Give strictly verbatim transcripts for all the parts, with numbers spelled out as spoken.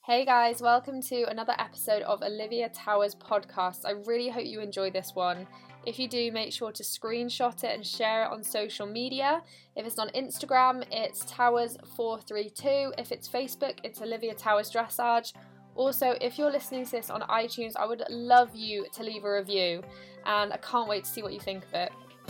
Hey guys, welcome to another episode of Olivia Towers podcast. I really hope you enjoy this one. If you do, make sure to screenshot it and share it on social media. If it's on Instagram, it's Towers four three two. If it's Facebook, it's Olivia Towers Dressage. Also, if you're listening to this on iTunes, I would love you to leave a review, and I can't wait to see what you think of it.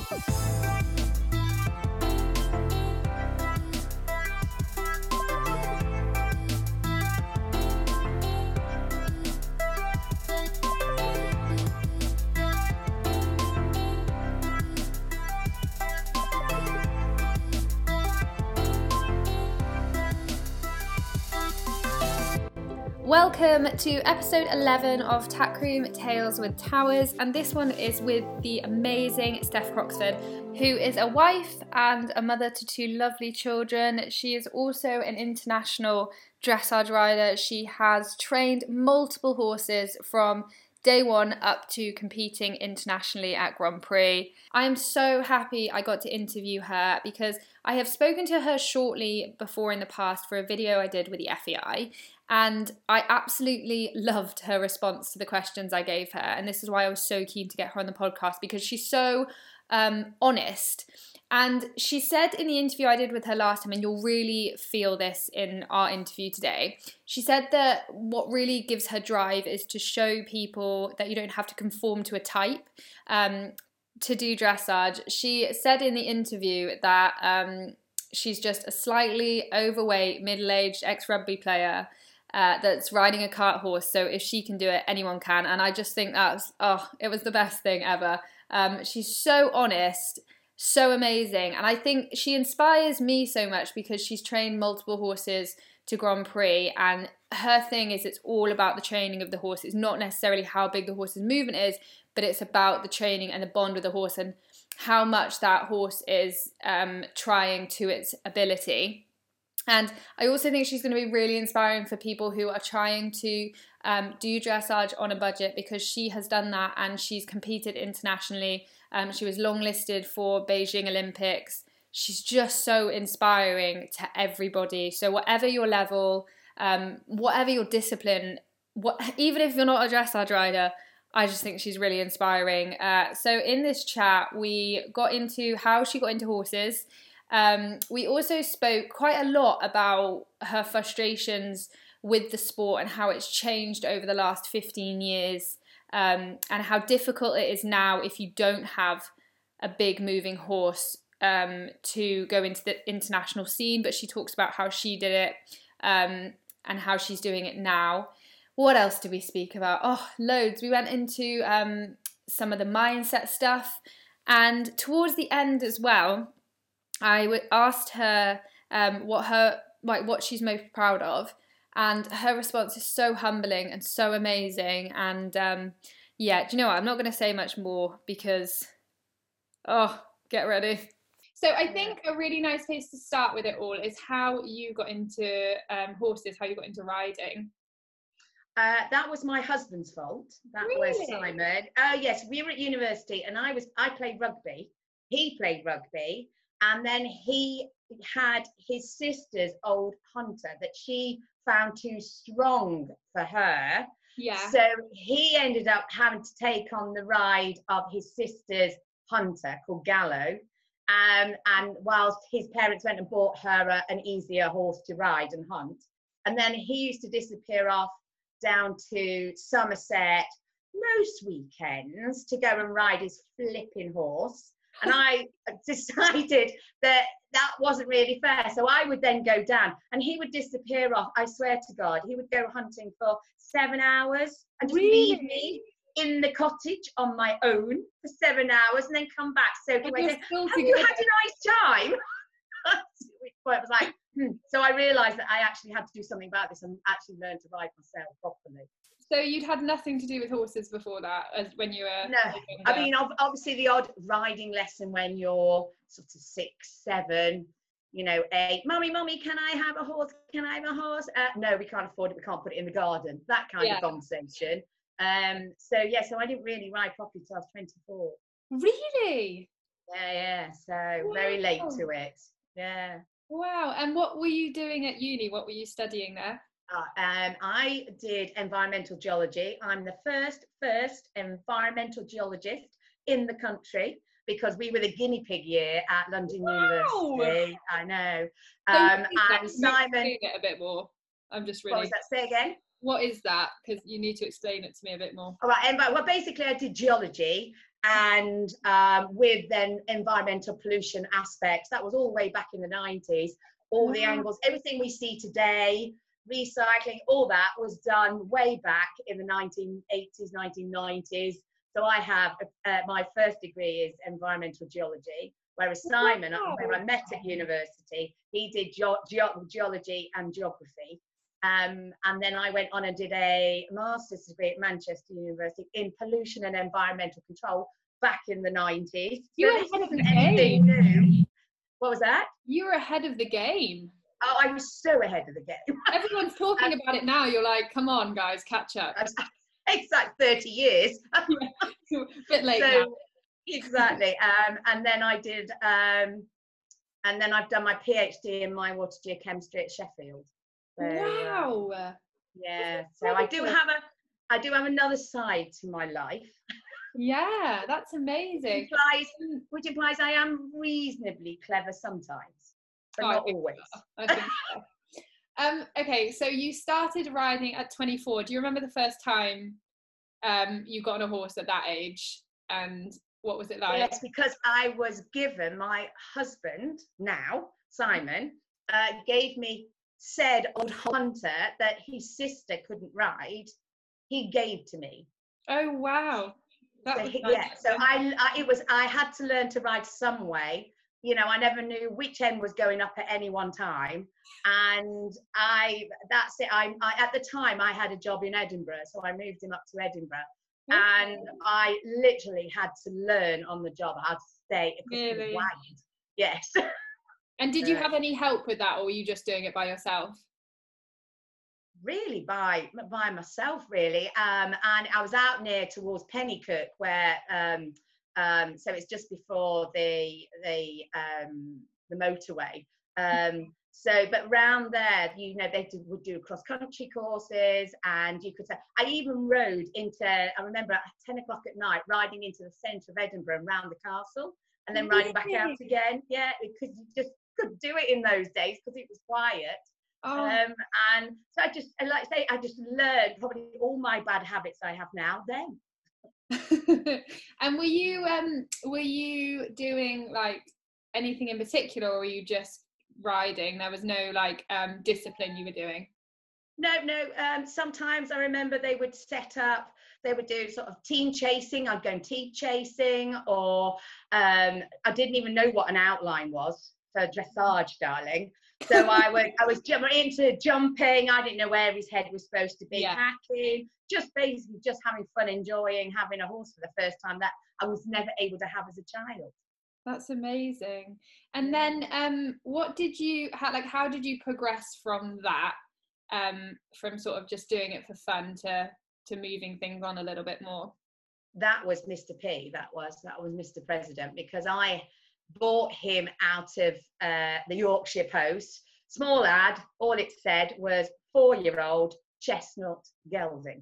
Welcome to episode eleven of Tackroom Tales with Towers, and this one is with the amazing Steph Croxford, who is a wife and a mother to two lovely children. She is also an international dressage rider. She has trained multiple horses from day one up to competing internationally at Grand Prix. I am so happy I got to interview her because I have spoken to her shortly before in the past for a video I did with the F E I, and I absolutely loved her response to the questions I gave her, and this is why I was so keen to get her on the podcast, because she's so um, honest. And she said in the interview I did with her last time, and you'll really feel this in our interview today, she said that what really gives her drive is to show people that you don't have to conform to a type um, to do dressage. She said in the interview that um, she's just a slightly overweight, middle-aged ex-rugby player Uh, that's riding a cart horse, so if she can do it, anyone can. And I just think that was, oh, it was the best thing ever. Um, she's so honest, so amazing, and I think she inspires me so much because she's trained multiple horses to Grand Prix, and her thing is it's all about the training of the horse. It's not necessarily how big the horse's movement is, but it's about the training and the bond with the horse and how much that horse is um, trying to its ability. And I also think she's going to be really inspiring for people who are trying to um, do dressage on a budget, because she has done that and she's competed internationally. Um, she was longlisted for Beijing Olympics. She's just so inspiring to everybody. So whatever your level, um, whatever your discipline, what, even if you're not a dressage rider, I just think she's really inspiring. Uh, so in this chat, we got into how she got into horses. Um, we also spoke quite a lot about her frustrations with the sport and how it's changed over the last fifteen years, um, and how difficult it is now if you don't have a big moving horse um, to go into the international scene. But she talks about how she did it um, and how she's doing it now. What else did we speak about? Oh, loads. We went into um, some of the mindset stuff, and towards the end as well, I w- asked her um, what her like what she's most proud of, and her response is so humbling and so amazing. And um, yeah, do you know what? I'm not going to say much more because, oh, get ready. So I think a really nice place to start with it all is how you got into um, horses, how you got into riding. Uh, that was my husband's fault. That Really? was Simon. Oh yes, we were at university, and I was I played rugby. He played rugby. And then he had his sister's old hunter that she found too strong for her. Yeah. So he ended up having to take on the ride of his sister's hunter called Gallo. Um, and whilst his parents went and bought her a, an easier horse to ride and hunt. And then he used to disappear off down to Somerset most weekends to go and ride his flipping horse. And I decided that that wasn't really fair. So I would then go down and he would disappear off. I swear to God, he would go hunting for seven hours and just Really? leave me in the cottage on my own for seven hours and then come back. So But I you're said, still have you together. had a nice time? Which point I was like, hmm. So I realised that I actually had to do something about this and actually learn to ride myself properly. So you'd had nothing to do with horses before that, as when you were No, I mean, obviously the odd riding lesson when you're sort of six, seven, you know, eight. Mummy, mummy, can I have a horse? Can I have a horse? Uh, no, we can't afford it. We can't put it in the garden. That kind Yeah. of conversation. Um. So yeah, so I didn't really ride properly till I was twenty-four. Really? Yeah, yeah. So Wow. very late to it. Yeah. Wow. And what were you doing at uni? What were you studying there? Uh, um, I did environmental geology. I'm the first, first environmental geologist in the country because we were the guinea pig year at London Wow. University. I know. So what Um, is that? and Can you Simon, explain it a bit more? I'm just what really. was that? Say again. What is that? Because you need to explain it to me a bit more. All right. Envi- well, basically, I did geology and um, with then environmental pollution aspects. That was all the way back in the nineties. All the Wow. angles, everything we see today, recycling, all that was done way back in the nineteen eighties, nineteen nineties. So I have uh, my first degree is environmental geology, whereas Simon, Wow. where I met at university, he did ge- ge- geology and geography. Um, and then I went on and did a master's degree at Manchester University in pollution and environmental control back in the nineties. You So were this ahead of the isn't anything game. new. What was that? You were ahead of the game. Oh, I was so ahead of the game. Everyone's talking Um, about it now. You're like, come on, guys, catch up. Exactly thirty years. Yeah. A bit late So now. exactly. Um, and then I did, um, and then I've done my PhD in mine water geochemistry at Sheffield. So, uh, Wow. yeah. So I do have a, I do have another side to my life. Yeah, that's amazing. Implies, which implies I am reasonably clever sometimes, but Oh, I not think always. I think so. Um, okay, so you started riding at twenty-four. Do you remember the first time um, you got on a horse at that age? And what was it like? Yes, because I was given, my husband now, Simon, uh, gave me, said old hunter that his sister couldn't ride, he gave to me. Oh, wow. That So was he, nice. yeah, so I, I, it was, I had to learn to ride some way. You know, I never knew which end was going up at any one time. And I, that's it. I, I at the time I had a job in Edinburgh, so I moved him up to Edinburgh. Okay. And I literally had to learn on the job how to stay because he was Really? wild. Yes. And did you Uh, have any help with that, or were you just doing it by yourself? really by by myself, really. Um, and I was out near towards Pennycook, where um, um, so it's just before the the um, the motorway. Um, so, but round there, you know, they do, would do cross country courses, and you could. I even rode into. I remember at ten o'clock at night, riding into the centre of Edinburgh and round the castle, and then riding back out again. Yeah, because you just couldn't do it in those days because it was quiet. Oh. Um, and so I just, like I say, I just learned probably all my bad habits I have now then. And were you um were you doing like anything in particular, or were you just riding? There was no like um discipline you were doing? No, no. Um, sometimes I remember they would set up, they would do sort of team chasing. I'd go team chasing, or um, I didn't even know what an outline was for dressage, darling. So I would, I was into jumping. I didn't know where his head was supposed to be. Yeah. Hacking, just basically just having fun, enjoying having a horse for the first time that I was never able to have as a child. That's amazing. And then um, what did you, how, like, how did you progress from that, um, from sort of just doing it for fun to to moving things on a little bit more? That was Mister P. That was that was Mister President, because I bought him out of uh, the Yorkshire Post. Small lad, all it said was four-year-old chestnut gelding.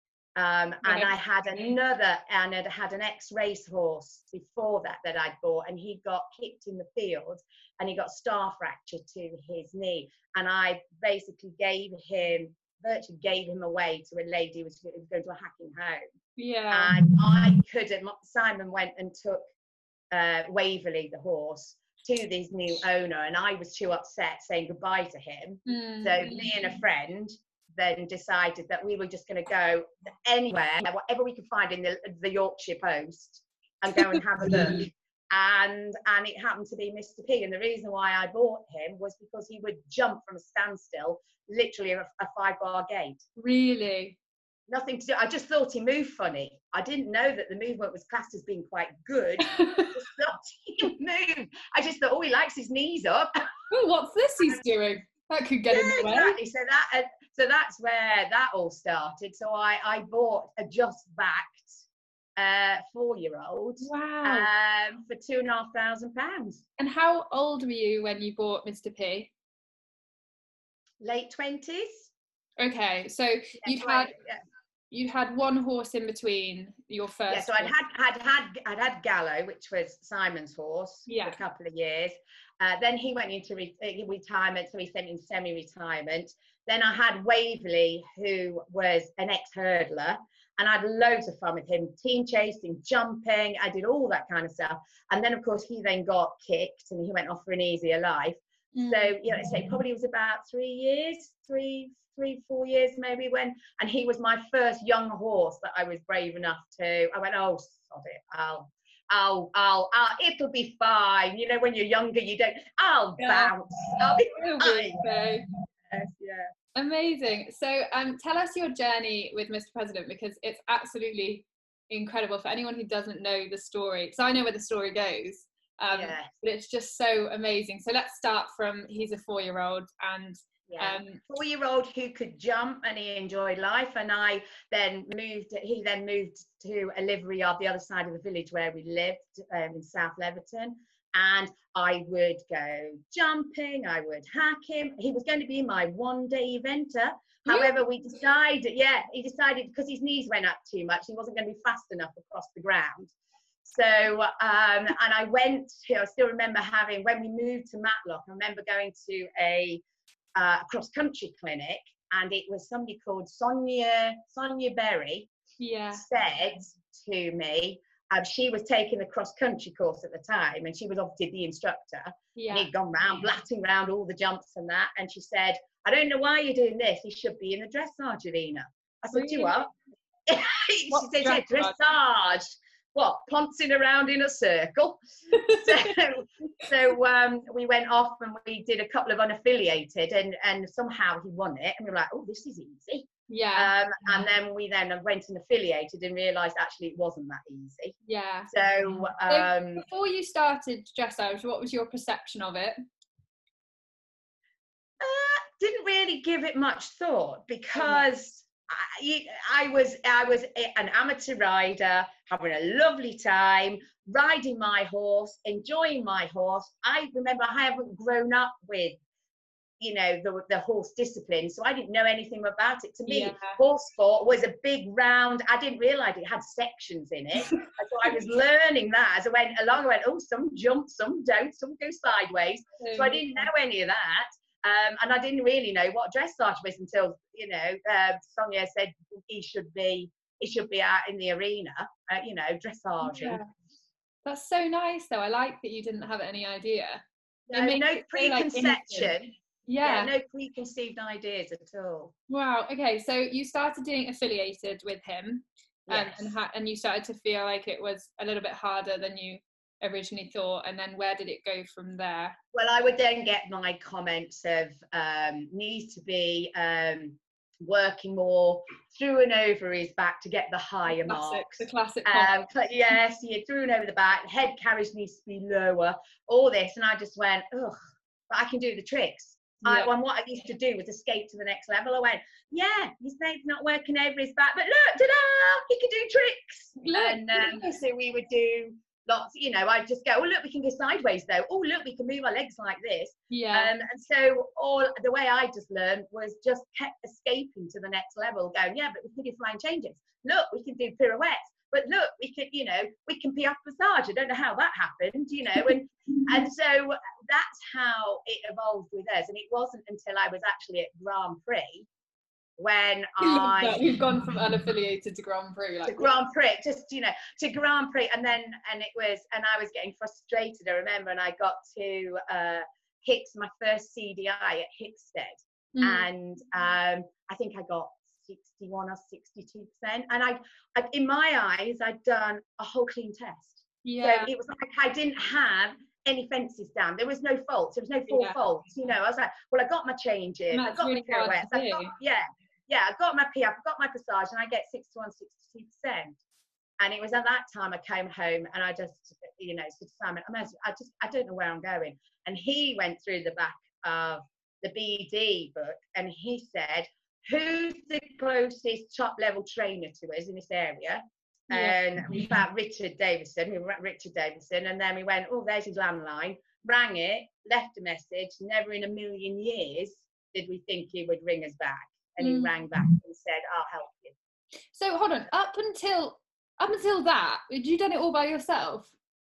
Um, and I had another, and I had an ex-race horse before that that I'd bought, and he got kicked in the field and he got star fracture to his knee. And I basically gave him, virtually gave him away to a lady who was, who was going to a hacking home. Yeah. And I couldn't, Simon went and took uh, Waverley, the horse, to this new owner, and I was too upset saying goodbye to him. Mm. So me and a friend then decided that we were just going to go anywhere, whatever we could find in the, the Yorkshire Post, and go and have a look. And and it happened to be Mister P. And the reason why I bought him was because he would jump from a standstill, literally a, a five bar gate. Really? Nothing to do. I just thought he moved funny. I didn't know that the movement was classed as being quite good. I just thought he moved. I just thought, oh, he likes his knees up. Oh, what's this he's doing? That could get yeah, in the way. Exactly. So that, uh, so that's where that all started. So I, I bought a just-backed uh, four-year-old. Wow. Um, for two and a half thousand pounds. And how old were you when you bought Mister P? Late twenties. Okay, so Yeah, you'd so had I, yeah. you had one horse in between your Yeah, first so I'd horse. had, I'd had, I'd had Gallo, which was Simon's horse, Yeah. for a couple of years. Uh, then he went into re- retirement, so he sent in semi-retirement. Then I had Waverley, who was an ex-hurdler, and I had loads of fun with him, team chasing, jumping. I did all that kind of stuff. And then, of course, he then got kicked, and he went off for an easier life. Mm. So, you know, so it probably was about three years, three, three, four years maybe when, and he was my first young horse that I was brave enough to, I went, oh, sod it, I'll, I'll, I'll, I'll, it'll be fine. You know, when you're younger, you don't, I'll yeah. bounce, I'll be fine. Yes, yeah. Amazing. So um, tell us your journey with Mister President, because it's absolutely incredible for anyone who doesn't know the story. So I know where the story goes, um, yeah. but it's just so amazing. So let's start from, he's a four-year-old and Yeah. Um, four-year-old who could jump and he enjoyed life, and I then moved. He then moved to a livery yard the other side of the village where we lived um, in South Leverton, and I would go jumping. I would hack him. He was going to be my one-day eventer. However, we decided, yeah, he decided because his knees went up too much, he wasn't going to be fast enough across the ground. So, um, and I went. I still remember having when we moved to Matlock. I remember going to a Uh, cross-country clinic, and it was somebody called Sonia Sonia Berry yeah. said to me, um, she was taking the cross-country course at the time, and she was obviously the instructor, yeah. and he'd gone round yeah. blatting around all the jumps and that, and she said, I don't know why you're doing this, you should be in the dressage arena. I said, really? Do what? She said, yeah, dressage. What, pouncing around in a circle? so so um, we went off and we did a couple of unaffiliated, and, and somehow he won it. And we were like, oh, this is easy. Yeah. Um, and then we then went and affiliated and realised actually it wasn't that easy. Yeah. So, um, so before you started dressage, what was your perception of it? Uh, didn't really give it much thought because I, I was I was an amateur rider, having a lovely time, riding my horse, enjoying my horse. I remember I haven't grown up with, you know, the, the horse discipline, so I didn't know anything about it. To me, yeah. horse sport was a big round. I didn't realise it had sections in it. So I was learning that as I went along. I went, oh, some jump, some don't, some go sideways. So I didn't know any of that. Um, and I didn't really know what dressage was until, you know, uh, Sonia said he should be he should be out in the arena, uh, you know, dressage. Yeah. That's so nice, though. I like that you didn't have any idea. No, no preconception. Like yeah. yeah, no preconceived ideas at all. Wow. Okay, so you started doing affiliated with him, um, yes. and ha- and you started to feel like it was a little bit harder than you originally thought, and then where did it go from there? Well, I would then get my comments of um needs to be um working more through and over his back to get the higher the classic, marks the classic um yes yeah through and over the back, head carriage needs to be lower, all this, and I just went, ugh, but I can do the tricks. Yeah. I, and what I used to do was escape to the next level. I went, yeah, his leg's not working over his back, but look, ta-da, he can do tricks. Look, and um, so we would do lots, you know, I'd just go, oh, look, we can go sideways though. Oh, look, we can move our legs like this. Yeah. Um, and so all the way I just learned was just kept escaping to the next level, going, yeah, but we can do flying changes. Look, we can do pirouettes. But look, we could, you know, we can piaffe passage. I don't know how that happened, you know, and and so that's how it evolved with us. And it wasn't until I was actually at Grand Prix when I we've gone from unaffiliated to Grand Prix, like to Grand Prix, just you know, to Grand Prix, and then and it was, and I was getting frustrated. I remember, and I got to uh, Hicks, my first C D I at Hickstead, mm. and um, I think I got sixty-one or sixty-two percent, and I, I, in my eyes, I'd done a whole clean test. Yeah. So it was like I didn't have any fences down. There was no faults. There was no four yeah. faults. You know, I was like, well, I got my changes. I got really my pirouettes. I got, yeah. Yeah, I got my P F, I got my passage, and I get sixty-one, sixty-two percent. And it was at that time I came home and I just, you know, said to Simon, I just, I don't know where I'm going. And he went through the back of the B D book and he said, who's the closest top level trainer to us in this area? Yeah. And we found Richard Davison, we were at Richard Davison, and then we went, oh, there's his landline, rang it, left a message. Never in a million years did we think he would ring us back. And he Mm. rang back and said, I'll help you. So hold on, up until up until that, had you done it all by yourself?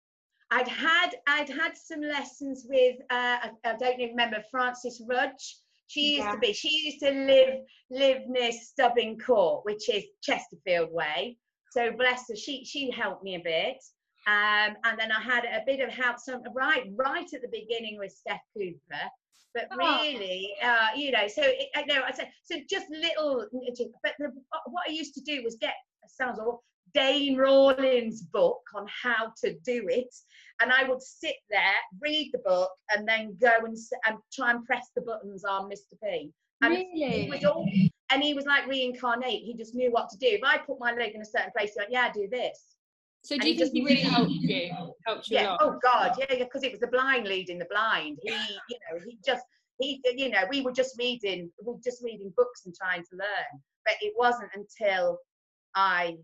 I'd had I'd had some lessons with uh, I, I don't even remember, Frances Rudge. She used Yeah. to be. She used to live live near Stubbing Court, which is Chesterfield way. So bless her, she she helped me a bit. Um, and then I had a bit of help, some right right at the beginning with Steph Cooper. But really, uh, you know, so it, I know I said so just little. But the, what I used to do was get sounds awful, Dane Rawlins' book on how to do it, and I would sit there, read the book, and then go and, and try and press the buttons on Mister P. And Really? he was all, and he was like reincarnate. He just knew what to do. If I put my leg in a certain place, he went, "Yeah, do this." So And do you he think just he really helped you? Helped you a Yeah. lot? Oh God. Yeah. Because it was the blind leading the blind. He, you know, he just he, you know, we were just reading, we were just reading books and trying to learn. But it wasn't until I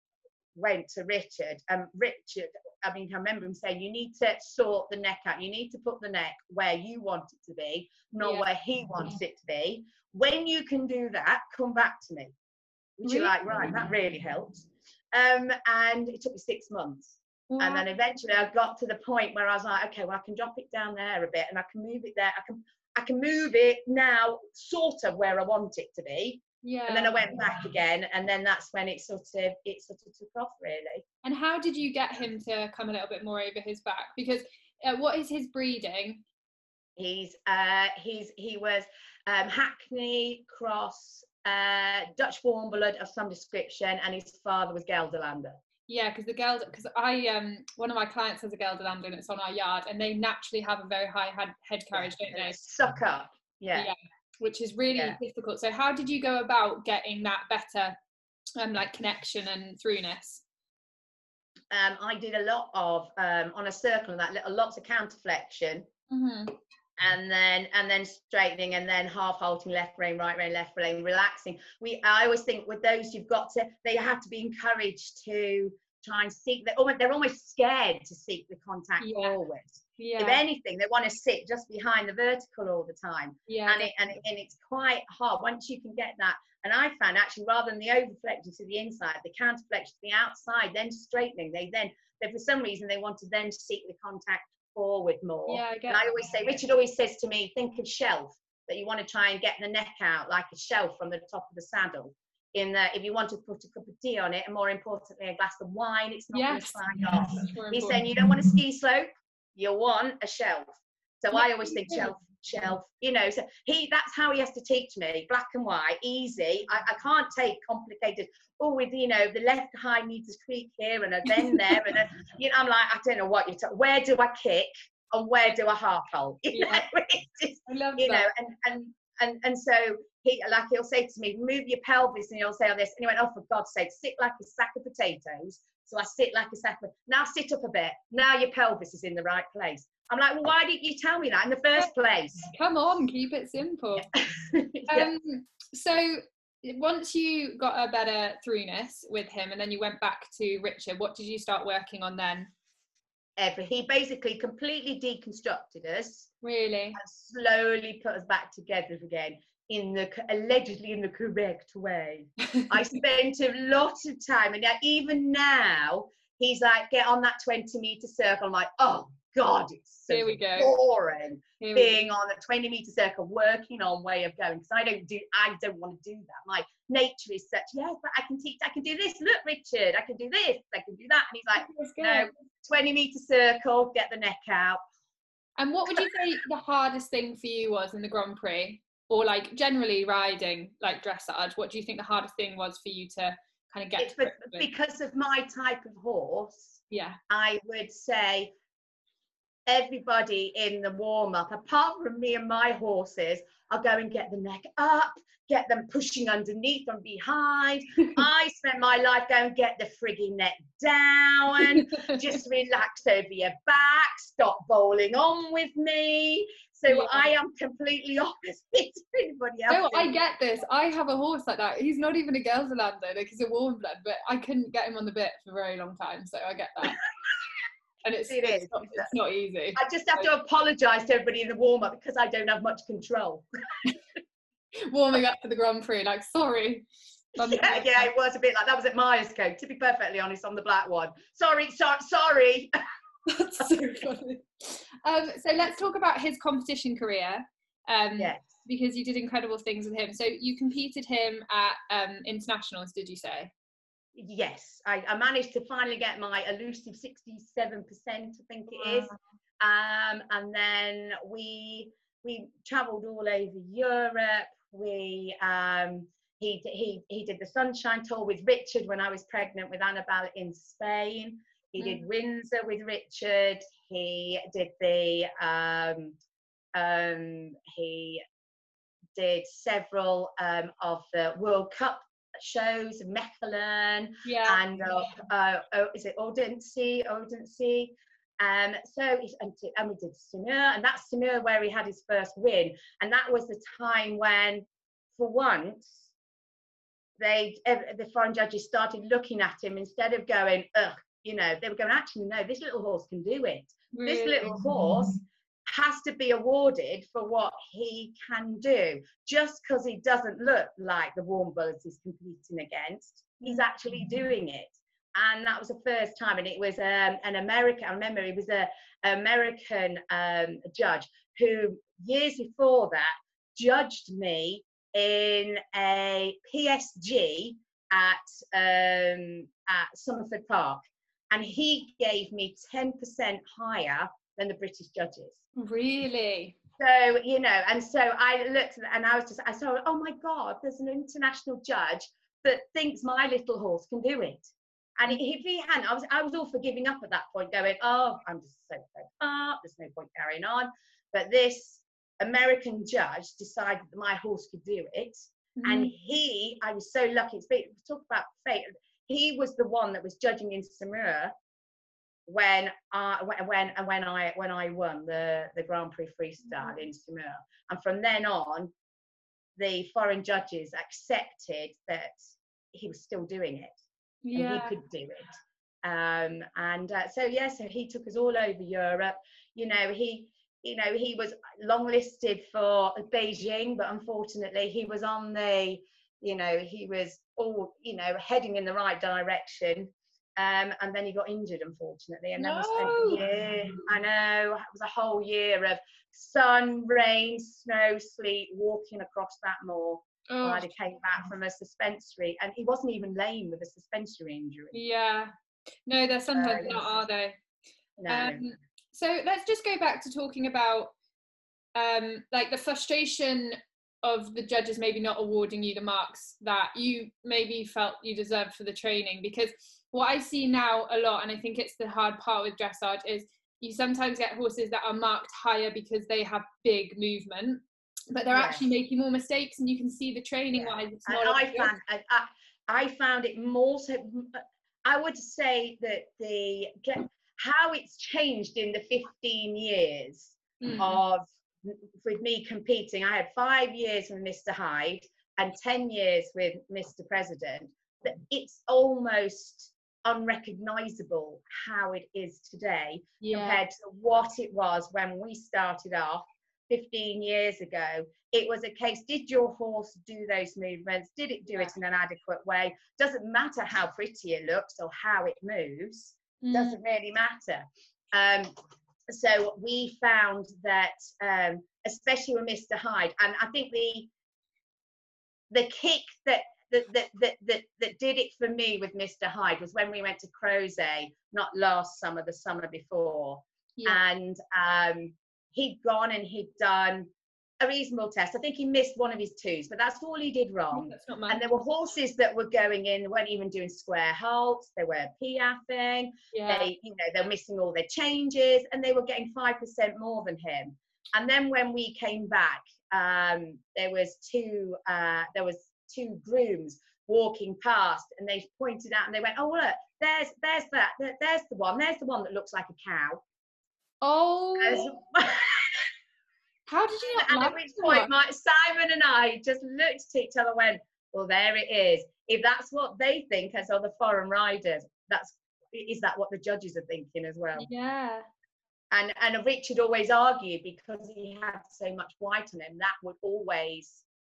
went to Richard, and um, Richard, I mean, I remember him saying, you need to sort the neck out. You need to put the neck where you want it to be, not Yeah. where he wants it to be. When you can do that, come back to me. Which Really? you're like, right, that really helps. Um, and it took me six months. Wow. And then eventually I got to the point where I was like, okay, well, I can drop it down there a bit, and I can move it there. I can, I can move it now sort of where I want it to be. Yeah. And then I went back again, and then that's when it sort of it sort of took off, really. And how did you get him to come a little bit more over his back? Because uh, what is his breeding? He's uh he's he was um Hackney Cross, uh Dutch warm blood of some description, and his father was Gelderlander. Yeah, because the Gelder, because I um one of my clients has a Gelderlander and it's on our yard, and they naturally have a very high head, head carriage, Yeah, don't they? Suck up. Yeah. Yeah. Which is really Yeah. difficult. So how did you go about getting that better um like connection and throughness? Um, I did a lot of um, on a circle and that little lots of counterflexion, Mm-hmm. and then and then straightening, and then half halting, left brain, right brain, left brain, relaxing. We I always think with those you've got to they have to be encouraged to try and seek. They're almost, they're almost scared to seek the contact Yeah. forward. Yeah. If anything, they want to sit just behind the vertical all the time. Yeah. And it, and, it, and it's quite hard once you can get that. And I found actually rather than the overflexion to the inside, the counterflexion to the outside, then straightening, they then, they, for some reason, they want to then seek the contact forward more. Yeah, I get and I that. always say, Richard always says to me, think of shelf, that you want to try and get the neck out like a shelf from the top of the saddle. In that, if you want to put a cup of tea on it, and more importantly, a glass of wine, it's not Yes. going to slide off. More He's important. saying you don't want a ski slope, you want a shelf. So Yeah, I always you think do. shelf, shelf, you know, so he, that's how he has to teach me, black and white, easy. I, I can't take complicated, oh, with, you know, the left high needs a creak here and a bend there. And a, you know, I'm like, I don't know what you're talking, where do I kick and where do I half hold? You Yeah. know, it's just, I love you know, that. and, and, and, and so he, like he'll say to me, move your pelvis, and he'll say on this, and he went, oh, for God's sake, sit like a sack of potatoes. So I sit like a sack of, now sit up a bit, now your pelvis is in the right place. I'm like, well, why didn't you tell me that in the first place? Come on, keep it simple. Yeah. Um, so once you got a better throughness with him and then you went back to Richard, what did you start working on then? Every, he basically completely deconstructed us Really? and slowly put us back together again in the allegedly in the correct way. I spent a lot of time, and even now he's like, get on that twenty meter circle. I'm like, oh God, it's so Here we go. boring Here we being on a twenty meter circle, working on way of going, because I don't do, I don't want to do that. My nature is such, yes, but I can teach, I can do this. Look, Richard, I can do this, I can do that. And he's like, Let's go. no, twenty meter circle, get the neck out. And what would you say the hardest thing for you was in the Grand Prix, or like generally riding like dressage? What do you think the hardest thing was for you to kind of get It's to grips with? because of my type of horse. Yeah. I would say everybody in the warm-up, apart from me and my horses, are going get the neck up, get them pushing underneath and behind. I spent my life going get the frigging neck down, just relax over your back, stop bowling on with me. So Yeah. I am completely opposite to anybody else. No, I get this. I have a horse like that. He's not even a Gelderlander, like he's a warm blood, but I couldn't get him on the bit for a very long time, so I get that. And it's, It it's, is. not, it's not easy. I just have to apologise to everybody in the warm-up because I don't have much control. Warming up for the Grand Prix, like, sorry. Yeah, yeah, it was a bit like that. Was at Myerscough, to be perfectly honest, on the black one. Sorry, so, sorry. That's so funny. Um, so let's talk about his competition career. Um, yes. Because you did incredible things with him. So you competed him at um, internationals, did you say? Yes, I, I managed to finally get my elusive sixty-seven percent, I think it is. Um, and then we we travelled all over Europe. We um, he he he did the Sunshine Tour with Richard when I was pregnant with Annabelle in Spain. He mm. did Windsor with Richard. He did the um, um, he did several um, of the World Cup shows, Mechelen, yeah. and uh, uh, oh, is it Odense? Odense. Um, so and, and we did Saumur, and that's Saumur where he had his first win, and that was the time when, for once, they the foreign judges started looking at him instead of going, ugh, you know, they were going, actually, no, this little horse can do it. Really? This little horse has to be awarded for what he can do. Just because he doesn't look like the warm bullets he's competing against, he's actually doing it. And that was the first time, and it was um, an American, I remember it was a American um, judge who years before that judged me in a P S G at um, at Somerford Park, and he gave me ten percent higher than the British judges. Really? So, you know, and so I looked at, and I was just, I saw, oh my God, there's an international judge that thinks my little horse can do it. And if he hadn't, I was, I was all for giving up at that point, going, oh, I'm just so fed up, there's no point carrying on. But this American judge decided that my horse could do it. Mm-hmm. And he, I was so lucky, talk about fate, he was the one that was judging in Saumur when I when when I when I won the the Grand Prix Freestyle in Saumur, and from then on, the foreign judges accepted that he was still doing it, yeah. and he could do it. Um, and uh, so yeah, so he took us all over Europe. You know, he you know he was longlisted for Beijing, but unfortunately, he was on the you know he was all you know heading in the right direction. Um, and then he got injured, unfortunately, and then no. we spent a year. I know it was a whole year of sun, rain, snow, sleet, walking across that moor. Oh. While he came back from a suspensory, and he wasn't even lame with a suspensory injury. Yeah, no, they're sometimes uh, not, are they? No. Um, so let's just go back to talking about um, like the frustration of the judges maybe not awarding you the marks that you maybe felt you deserved for the training, because what I see now a lot, and I think it's the hard part with dressage, is you sometimes get horses that are marked higher because they have big movement, but they're yes. actually making more mistakes, and you can see the training wise. Yeah. It's not and I found I, I found it more so. I would say that the how it's changed in the fifteen years mm. of with me competing. I had five years with Mister Hyde and ten years with Mister President. That it's almost unrecognizable how it is today yeah. compared to what it was when we started off fifteen years ago. It was a case, did your horse do those movements? Did it do yeah. it in an adequate way? Doesn't matter how pretty it looks or how it moves, mm. doesn't really matter. Um, so we found that, um, especially with Mister Hyde, and I think the the kick that That, that, that, that, that did it for me with Mister Hyde was when we went to Crozet, not last summer, the summer before. Yeah. And um, he'd gone and he'd done a reasonable test. I think he missed one of his twos, but that's all he did wrong. That's not and there were horses that were going in, weren't even doing square halts, they were piaffing, yeah. they, you know, they're missing all their changes, and they were getting five percent more than him. And then when we came back, um, there was two, uh, there was two grooms walking past, and they pointed out and they went, oh look, there's there's that there's the one there's the one that looks like a cow. Oh, how did you not and at which point my, Simon and I just looked at each other and went, well, there it is. If that's what they think as other foreign riders, that's is that what the judges are thinking as well? Yeah. And and Richard always argued, because he had so much white on him, that would always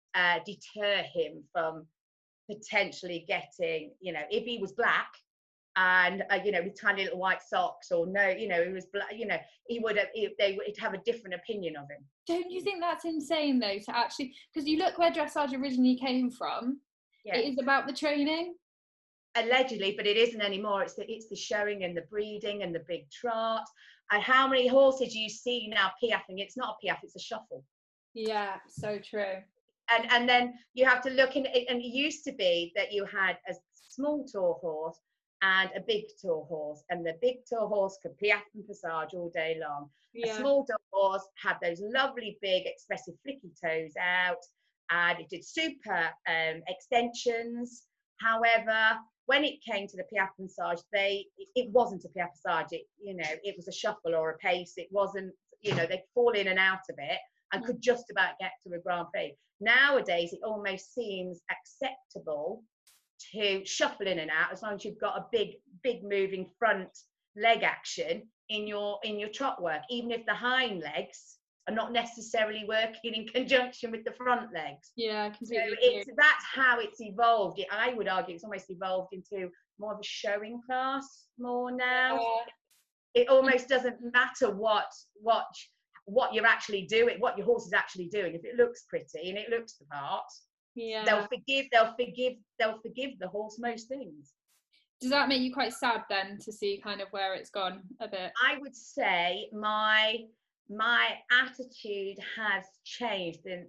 uh, deter him from potentially getting, you know, if he was black and uh, you know, with tiny little white socks, or no, you know, he was black, you know, he would have, he, they would have a different opinion of him. Don't you think that's insane though, to actually, because you look where dressage originally came from, Yeah. it is about the training. Allegedly, but it isn't anymore. It's the it's the showing and the breeding and the big trot. And how many horses you see now piaffing? It's not a piaff, it's a shuffle. Yeah, so true. And and then you have to look in it, and it used to be that you had a small tour horse and a big tour horse, and the big tour horse could piaff and passage all day long. Yeah. A small tour horse had those lovely big expressive flicky toes out, and it did super um, extensions. However, when it came to the piaffe passage, they it, it wasn't a piaffe passage. It, you know, it was a shuffle or a pace. It wasn't, you know, they'd fall in and out of it and could just about get to a Grand Prix. Nowadays, it almost seems acceptable to shuffle in and out as long as you've got a big, big moving front leg action in your in your trot work, even if the hind legs are not necessarily working in conjunction with the front legs. Yeah, completely. So it's that's how it's evolved. It, I would argue it's almost evolved into more of a showing class more now. Yeah. It almost doesn't matter what what what you're actually doing, what your horse is actually doing. If it looks pretty and it looks the part, yeah, they'll forgive. They'll forgive. They'll forgive the horse most things. Does that make you quite sad then to see kind of where it's gone a bit? I would say my my attitude has changed in,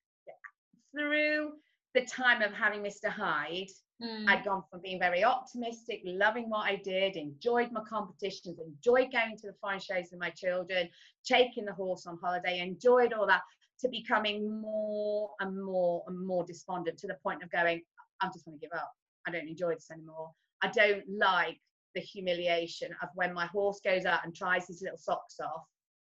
through the time of having Mister Hyde. Mm. I'd gone from being very optimistic, loving what I did, enjoyed my competitions, enjoyed going to the fine shows with my children, taking the horse on holiday, enjoyed all that, to becoming more and more and more despondent, to the point of going, I'm just going to give up. I don't enjoy this anymore. I don't like the humiliation of when my horse goes out and tries his little socks off,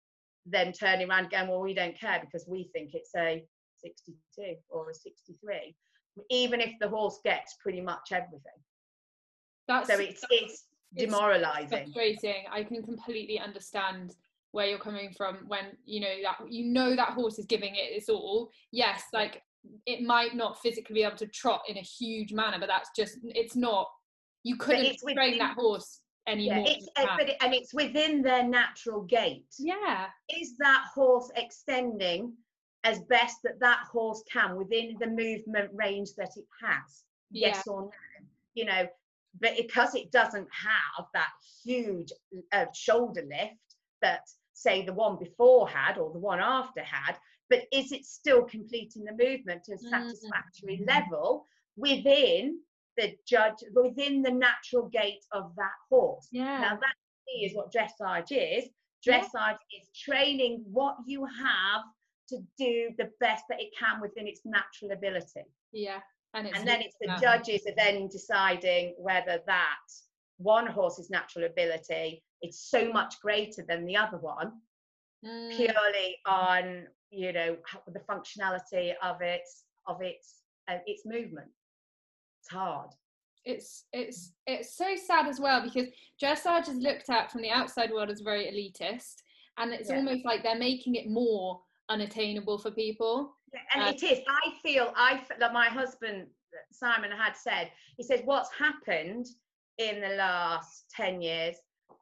then turning around and going, well, we don't care because we think it's a sixty-two or a sixty-three, even if the horse gets pretty much everything. That's, so it's it's demoralizing. It's frustrating. I can completely understand where you're coming from when you know that you know that horse is giving it its all. Yes, like it might not physically be able to trot in a huge manner, but that's just it's not. You couldn't train that horse anymore. Yeah, it's, but it, and it's within their natural gait. Yeah. Is that horse extending as best that that horse can within the movement range that it has? Yeah. Yes or no? You know, but because it doesn't have that huge uh, shoulder lift that, say, the one before had or the one after had, but is it still completing the movement to a satisfactory mm-hmm. level within the judge, within the natural gait of that horse? Yeah. Now that to me is what dressage is. Dressage yeah. is training what you have to do the best that it can within its natural ability. Yeah. And, it's and then it's the that. judges are then deciding whether that one horse's natural ability is so much greater than the other one, mm. purely on, you know, the functionality of its of its uh, its movement. It's hard. It's it's it's so sad as well, because dressage is looked at from the outside world as very elitist, and it's yeah. almost like they're making it more unattainable for people. Yeah, and uh, it is. I feel I like my husband Simon had said. He said what's happened in the last ten years,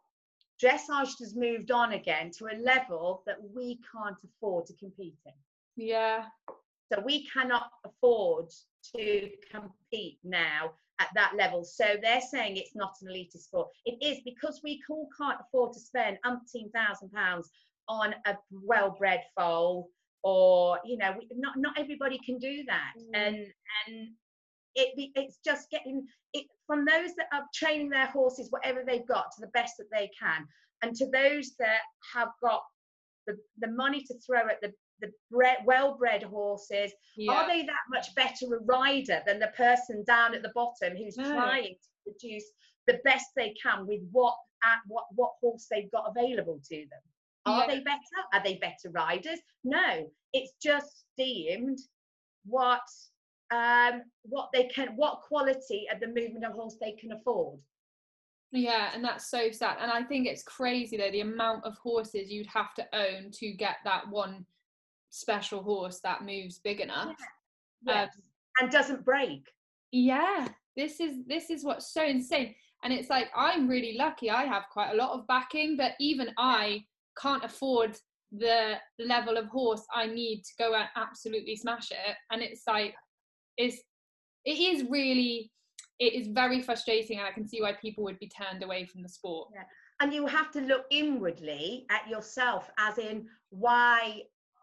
dressage has moved on again to a level that we can't afford to compete in. Yeah. So we cannot afford to compete now at that level. So they're saying it's not an elitist sport. It is, because we all can't afford to spend umpteen thousand pounds on a well-bred foal, or, you know, we, not not everybody can do that. Mm. And and it it's just getting it from those that are training their horses, whatever they've got, to the best that they can, and to those that have got the, the money to throw at the the bred, well-bred horses. Yeah. Are they that much better a rider than the person down at the bottom who's no. trying to produce the best they can with what at what what horse they've got available to them? Are yeah. they better? Are they better riders? No, it's just deemed what um what they can, what quality of the movement of horse they can afford. Yeah, and that's so sad. And I think it's crazy though, the amount of horses you'd have to own to get that one special horse that moves big enough. Yes. Um, and doesn't break. Yeah, this is this is what's so insane. And it's like, I'm really lucky. I have quite a lot of backing, but even I can't afford the level of horse I need to go and absolutely smash it. And it's like, it's, it is really, it is very frustrating. And I can see why people would be turned away from the sport. Yeah. And you have to look inwardly at yourself, as in, why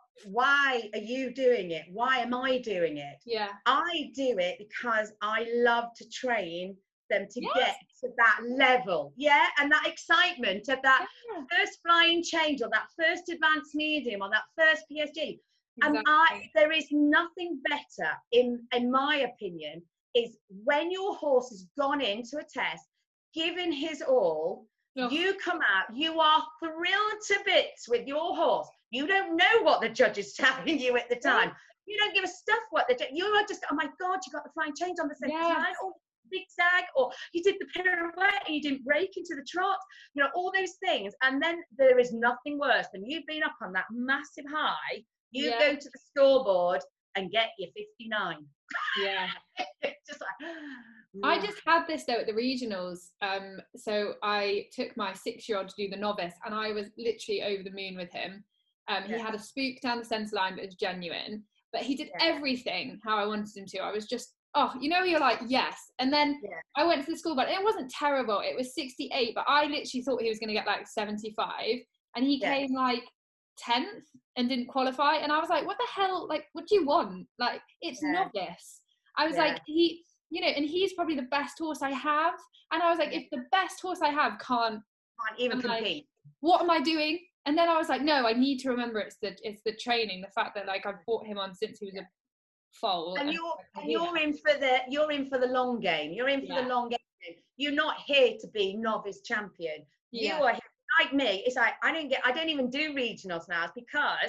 why are you doing it? Why am I doing it? Yeah. I do it because I love to train them to yes. get to that level. Yeah. And that excitement of that yeah. first flying change, or that first advanced medium, or that first P S G. Exactly. And I, there is nothing better, in, in my opinion, is when your horse has gone into a test, given his all, oh. you come out, you are thrilled to bits with your horse. You don't know what the judge is telling you at the time. You don't give a stuff what the judge, you are just, oh my God, you got the flying change on the second yes. line, or big zag, or you did the pirouette and you didn't break into the trot, you know, all those things. And then there is nothing worse than you've been up on that massive high, you yeah. go to the scoreboard and get your fifty-nine. Yeah. just like, I just had this though at the regionals. Um, so I took my six-year-old to do the novice, and I was literally over the moon with him. Um, he yeah. had a spook down the centre line that was genuine, but he did yeah. everything how I wanted him to. I was just, oh, you know, you're like, yes. And then yeah. I went to the school, but it wasn't terrible. It was sixty-eight, but I literally thought he was going to get like seventy-five, and he yeah. came like tenth and didn't qualify. And I was like, what the hell? Like, what do you want? Like, it's yeah. novice. I was yeah. like, he, you know, and he's probably the best horse I have. And I was like, if the best horse I have can't, can't even compete, like, what am I doing? And then I was like, no, I need to remember it's the it's the training, the fact that like I've brought him on since he was a foal. And, and you're and you're in for the you're in for the long game. You're in for yeah. the long game. You're not here to be novice champion. Yeah. You are here, like me. It's like I don't get I don't even do regionals now because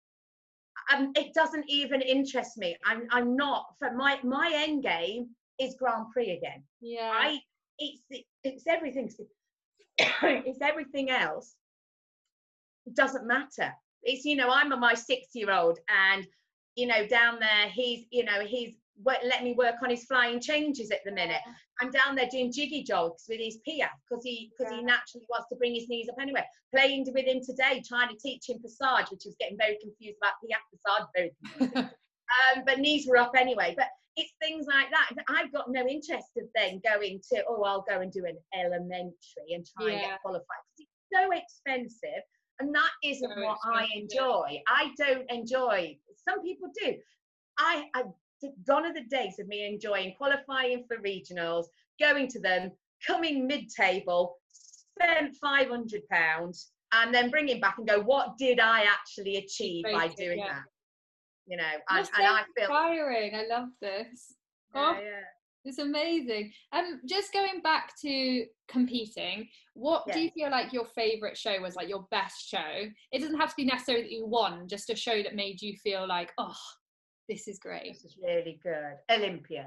um, it doesn't even interest me. I'm I'm not for my my end game is Grand Prix again. Yeah. I it's it's everything. It's everything else. It doesn't matter. It's, you know, I'm a my six-year-old, and you know, down there he's, you know, he's let me work on his flying changes at the minute. Yeah. I'm down there doing jiggy jogs with his Piaffe because he because yeah. he naturally wants to bring his knees up anyway. Playing with him today, trying to teach him passage, which was getting very confused about Piaffe passage, very confused. um, but knees were up anyway. But it's things like that. I've got no interest of then going to, oh, I'll go and do an elementary and try yeah. and get qualified. It's so expensive. And that isn't so what I enjoy. I don't enjoy, some people do. I, I, gone are the days of me enjoying qualifying for regionals, going to them, coming mid-table, spent five hundred pounds, and then bringing back and go, what did I actually achieve by doing yeah. that? You know, and, so and I feel inspiring. I love this. Yeah, oh. yeah. It's amazing. Um, just going back to competing, what yeah. do you feel like your favourite show was, like your best show? It doesn't have to be necessarily that you won, just a show that made you feel like, oh, this is great. This is really good. Olympia.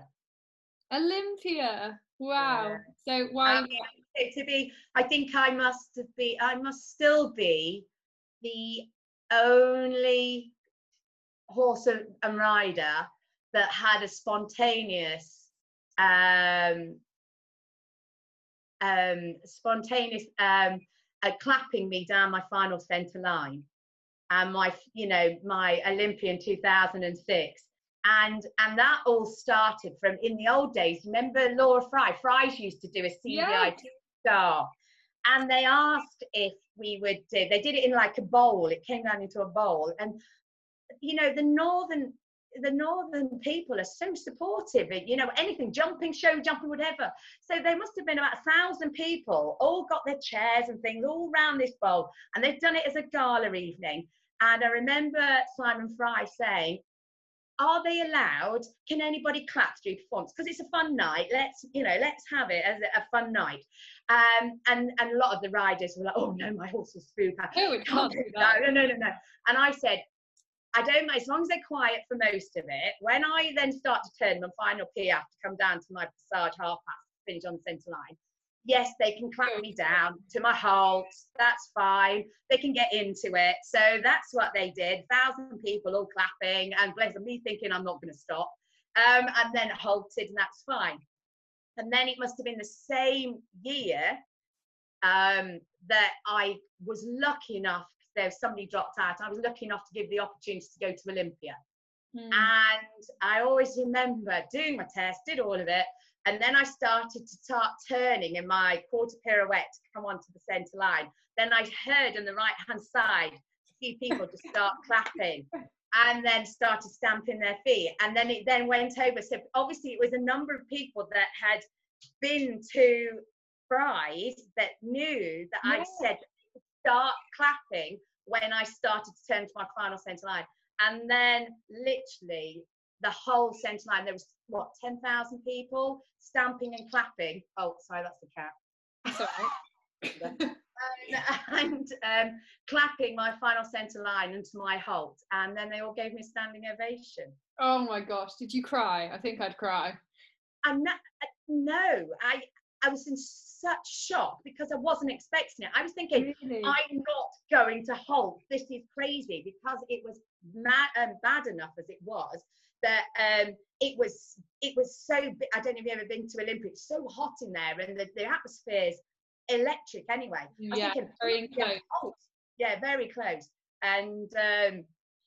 Olympia. Wow. Yeah. So why? Um, to be, I think I must be, I must still be the only horse and rider that had a spontaneous um um spontaneous um uh, clapping me down my final centre line, and my, you know, my Olympia in two thousand six, and and that all started from in the old days. Remember Laura Fry? Fry's used to do a C V I two yeah. star, and they asked if we would do, they did it in like a bowl, it came down into a bowl, and you know, the northern the northern people are so supportive, you know, anything, jumping, show jumping, whatever. So there must have been about a thousand people, all got their chairs and things all around this bowl, and they've done it as a gala evening. And I remember Simon Fry saying, are they allowed, can anybody clap through performance? Because it's a fun night, let's, you know, let's have it as a, a fun night. Um, and, and a lot of the riders were like, oh no, my horse was spooked. No, we can't do that. No, no, no, no. And I said, I don't mind, as long as they're quiet for most of it. When I then start to turn my final Piaffe to come down to my passage half past, finish on the centre line, yes, they can clap me down to my halts, that's fine. They can get into it. So that's what they did. Thousand people all clapping, and bless them, me thinking I'm not going to stop. um, and then halted, and that's fine. And then it must have been the same year um, that I was lucky enough, there was somebody dropped out, I was lucky enough to give the opportunity to go to Olympia. Mm. And I always remember doing my test, did all of it, and then I started to start turning in my quarter pirouette to come onto the centre line. Then I heard on the right hand side a few people just start clapping and then started stamping their feet. And then it then went over. So obviously it was a number of people that had been to Fry's that knew that yeah. I'd said start clapping when I started to turn to my final centre line. And then literally the whole centre line, there was what, ten thousand people stamping and clapping. Oh, sorry, that's the cat. That's all right. and and um, clapping my final centre line into my halt. And then they all gave me a standing ovation. Oh my gosh, did you cry? I think I'd cry. I'm not, no, I, I was in such shock because I wasn't expecting it. I was thinking, really? I'm not going to halt. This is crazy, because it was mad, um, bad enough as it was that um, it was it was so. I don't know if you've ever been to Olympia. It's so hot in there, and the, the atmosphere's electric anyway. I was yeah, thinking, very yeah, close. halt. Yeah, very close. And um,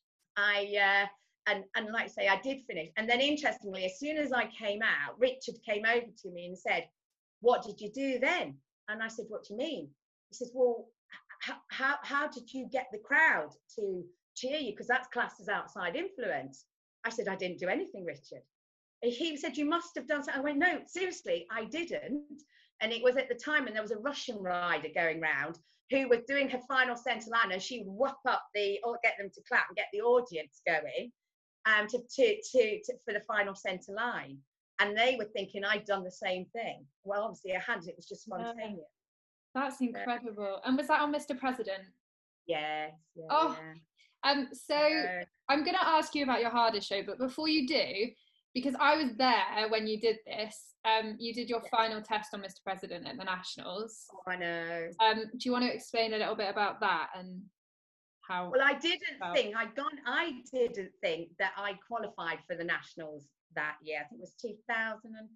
I. Uh, And, and like I say, I did finish. And then interestingly, as soon as I came out, Richard came over to me and said, what did you do then? And I said, what do you mean? He says, well, h- how, how did you get the crowd to cheer you? Because that's classed as outside influence. I said, I didn't do anything, Richard. He said, you must have done something. I went, no, seriously, I didn't. And it was at the time when there was a Russian rider going round who was doing her final centre line, and she would whoop up the, or get them to clap and get the audience going. Um, to, to, to, to, for the final centre line. And they were thinking I'd done the same thing. Well, obviously I hadn't, it was just spontaneous. Uh, that's incredible. And was that on Mister President? Yes. Yeah, oh, yeah. um, so yeah. I'm going to ask you about your hardest show, but before you do, because I was there when you did this, um, you did your yeah. final test on Mister President at the Nationals. Oh, I know. Um, do you want to explain a little bit about that and how? Well, I didn't well. think I'd gone. I didn't think that I qualified for the Nationals that year. I think it was two thousand. And,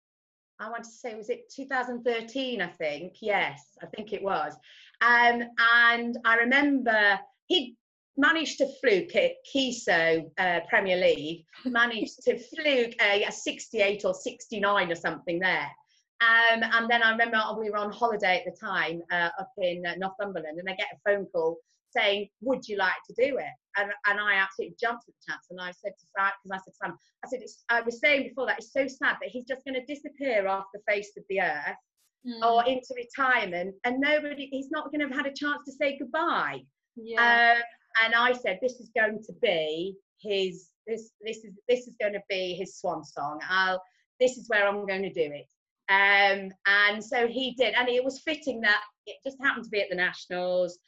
I want to say, was it two thousand thirteen? I think. Yes, I think it was. Um, and I remember he managed to fluke it. Kiso uh, Premier League managed to fluke a, a sixty-eight or sixty-nine or something there. Um, and then I remember we were on holiday at the time uh, up in uh, Northumberland, and I get a phone call saying, would you like to do it? And, and I absolutely jumped at the chance. And I said to Sam, because I said to Sam, I said, it's, I was saying before that it's so sad that he's just going to disappear off the face of the earth mm. or into retirement, and nobody, he's not going to have had a chance to say goodbye. Yeah. Um, and I said, this is going to be his, this, this is, this is going to be his swan song. I'll, this is where I'm going to do it. Um, and so he did. And it was fitting that it just happened to be at the Nationals.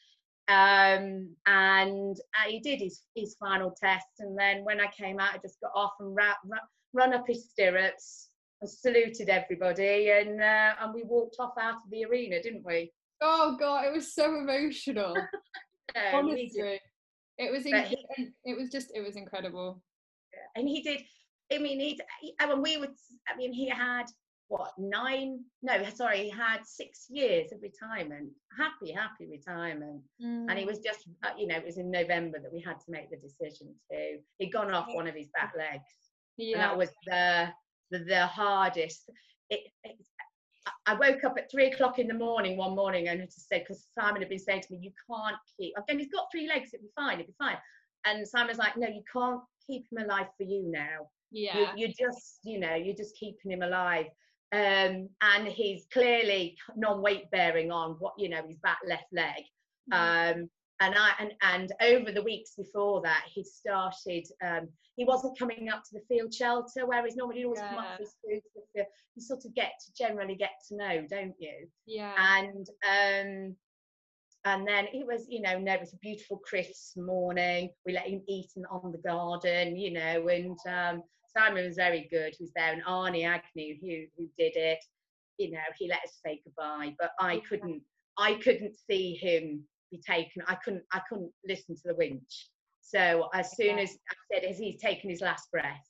Um, and uh, he did his, his final test, and then when I came out I just got off and ra- ra- run up his stirrups and saluted everybody, and uh, and we walked off out of the arena, didn't we? Oh God, it was so emotional. no, Honestly, it was inc- he, it was just it was incredible. And he did, I mean he, he I mean we would I mean he had what, nine, no, sorry, he had six years of retirement, happy, happy retirement. Mm. And he was just, uh, you know, it was in November that we had to make the decision to, he'd gone off one of his back legs. Yeah. And that was the, the, the hardest. It, it, I woke up at three o'clock in the morning one morning and had to say, because Simon had been saying to me, you can't keep, again, he's got three legs, it'll be fine, it'll be fine. And Simon's like, no, you can't keep him alive for you now. Yeah. You, you just, you know, you're just keeping him alive. Um, and he's clearly non-weight bearing on what, you know, his back left leg. Mm-hmm. Um, and I and, and over the weeks before that, he started, um, he wasn't coming up to the field shelter, whereas normally he'd always yeah. come up to his food to the field. You sort of get to generally get to know, don't you? Yeah. And um, and then it was, you know, no, it was a beautiful crisp morning. We let him eat in, on the garden, you know, and um, Simon was very good. He was there, and Arnie Agnew, who who did it, you know, he let us say goodbye. But I couldn't, I couldn't see him be taken. I couldn't, I couldn't listen to the winch. So as soon as I said, as he's taken his last breath,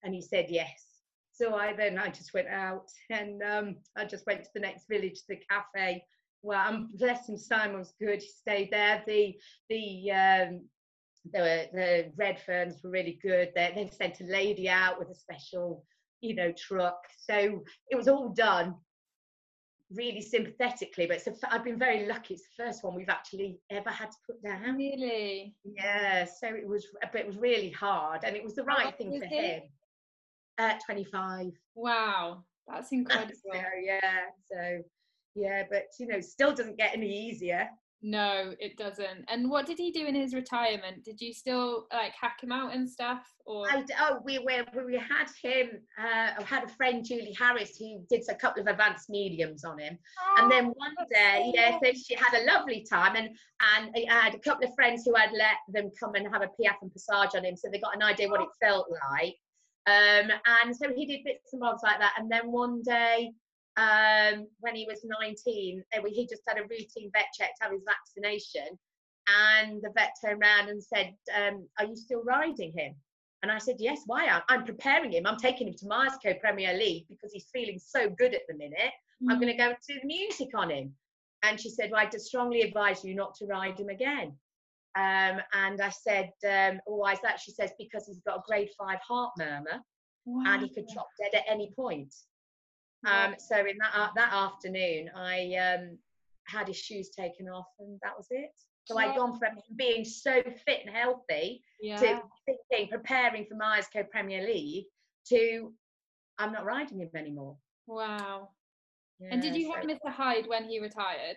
And he said yes. So I then I just went out and um, I just went to the next village, the cafe. Well, um, bless him, Simon was good. He stayed there. The the um, the the red ferns were really good. They they sent a lady out with a special, you know, truck. So it was all done really sympathetically. But it's a, I've been very lucky. It's the first one we've actually ever had to put down. Really? Yeah. So it was, but it was really hard, and it was the right thing for him. Uh, twenty-five. Wow, that's incredible. So, yeah, so yeah, but you know, still doesn't get any easier. No, it doesn't. And what did he do in his retirement? Did you still like hack him out and stuff? Or I, oh, we we we had him. Uh, I had a friend, Julie Harris, who did a couple of advanced mediums on him. Oh, and then one day, so yeah, so she had a lovely time, and and I had a couple of friends who had let them come and have a P F and Passage on him, so they got an idea what it felt like. Um, and so he did bits and bobs like that. And then one day, um, when he was nineteen, he just had a routine vet check to have his vaccination. And the vet turned around and said, um, are you still riding him? And I said, yes, why? I'm, I'm preparing him. I'm taking him to Myerscough Premier League because he's feeling so good at the minute. Mm. I'm going to go to the music on him. And she said, well, I just strongly advise you not to ride him again. Um, and I said, um, oh, why is that? She says, because he's got a grade five heart murmur. Wow. And he could drop dead at any point. Wow. Um, so in that uh, that afternoon, I um, had his shoes taken off, and that was it. So wow. I'd gone from being so fit and healthy yeah. to thinking, preparing for Myerscough Premier League to I'm not riding him anymore. Wow. Yeah, and did you so, have Mister Hyde when he retired?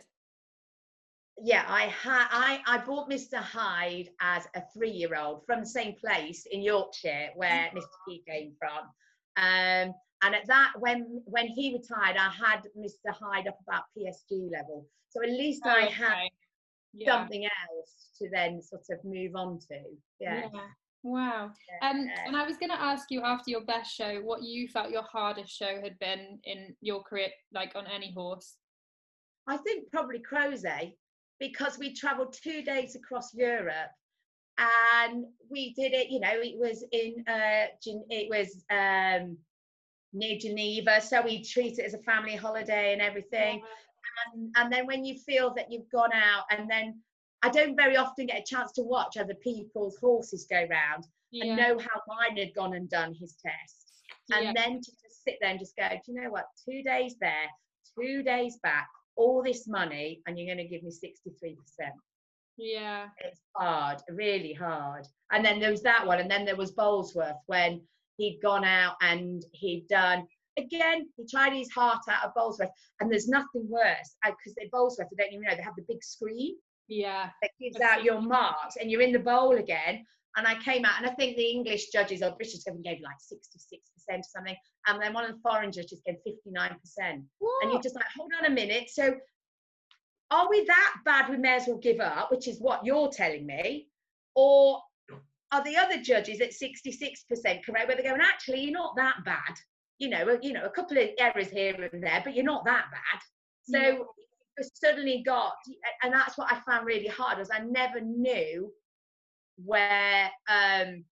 Yeah, I had. I, I bought Mister Hyde as a three-year-old from the same place in Yorkshire where Mister P came from. Um, and at that, when when he retired, I had Mister Hyde up about P S G level. So at least oh, I had okay. yeah. something else to then sort of move on to. Yeah. yeah. Wow. Yeah. Um, and I was going to ask you after your best show, what you felt your hardest show had been in your career, like on any horse. I think probably Crozet. Because we travelled two days across Europe, and we did it. You know, it was in uh, it was um, near Geneva, so we treat it as a family holiday and everything. Yeah. And, and then when you feel that you've gone out, and then I don't very often get a chance to watch other people's horses go round yeah. and know how mine had gone and done his test, and yeah. then to just sit there and just go, do you know what? Two days there, two days back. All this money, and you're going to give me sixty-three percent. Yeah. It's hard, really hard. And then there was that one, and then there was Bolesworth when he'd gone out and he'd done, again, he tried his heart out of Bolesworth, and there's nothing worse, because at Bolesworth, I don't even know, they have the big screen. Yeah. That gives out your marks, and you're in the bowl again. And I came out, and I think the English judges or British judges gave like sixty-six percent or something. And then one of the foreign judges gave fifty-nine percent. What? And you're just like, hold on a minute. So are we that bad we may as well give up, which is what you're telling me? Or are the other judges at sixty-six percent correct, where they're going, actually, you're not that bad. You know, you know, a couple of errors here and there, but you're not that bad. So yeah. you suddenly got, and that's what I found really hard, was I never knew where um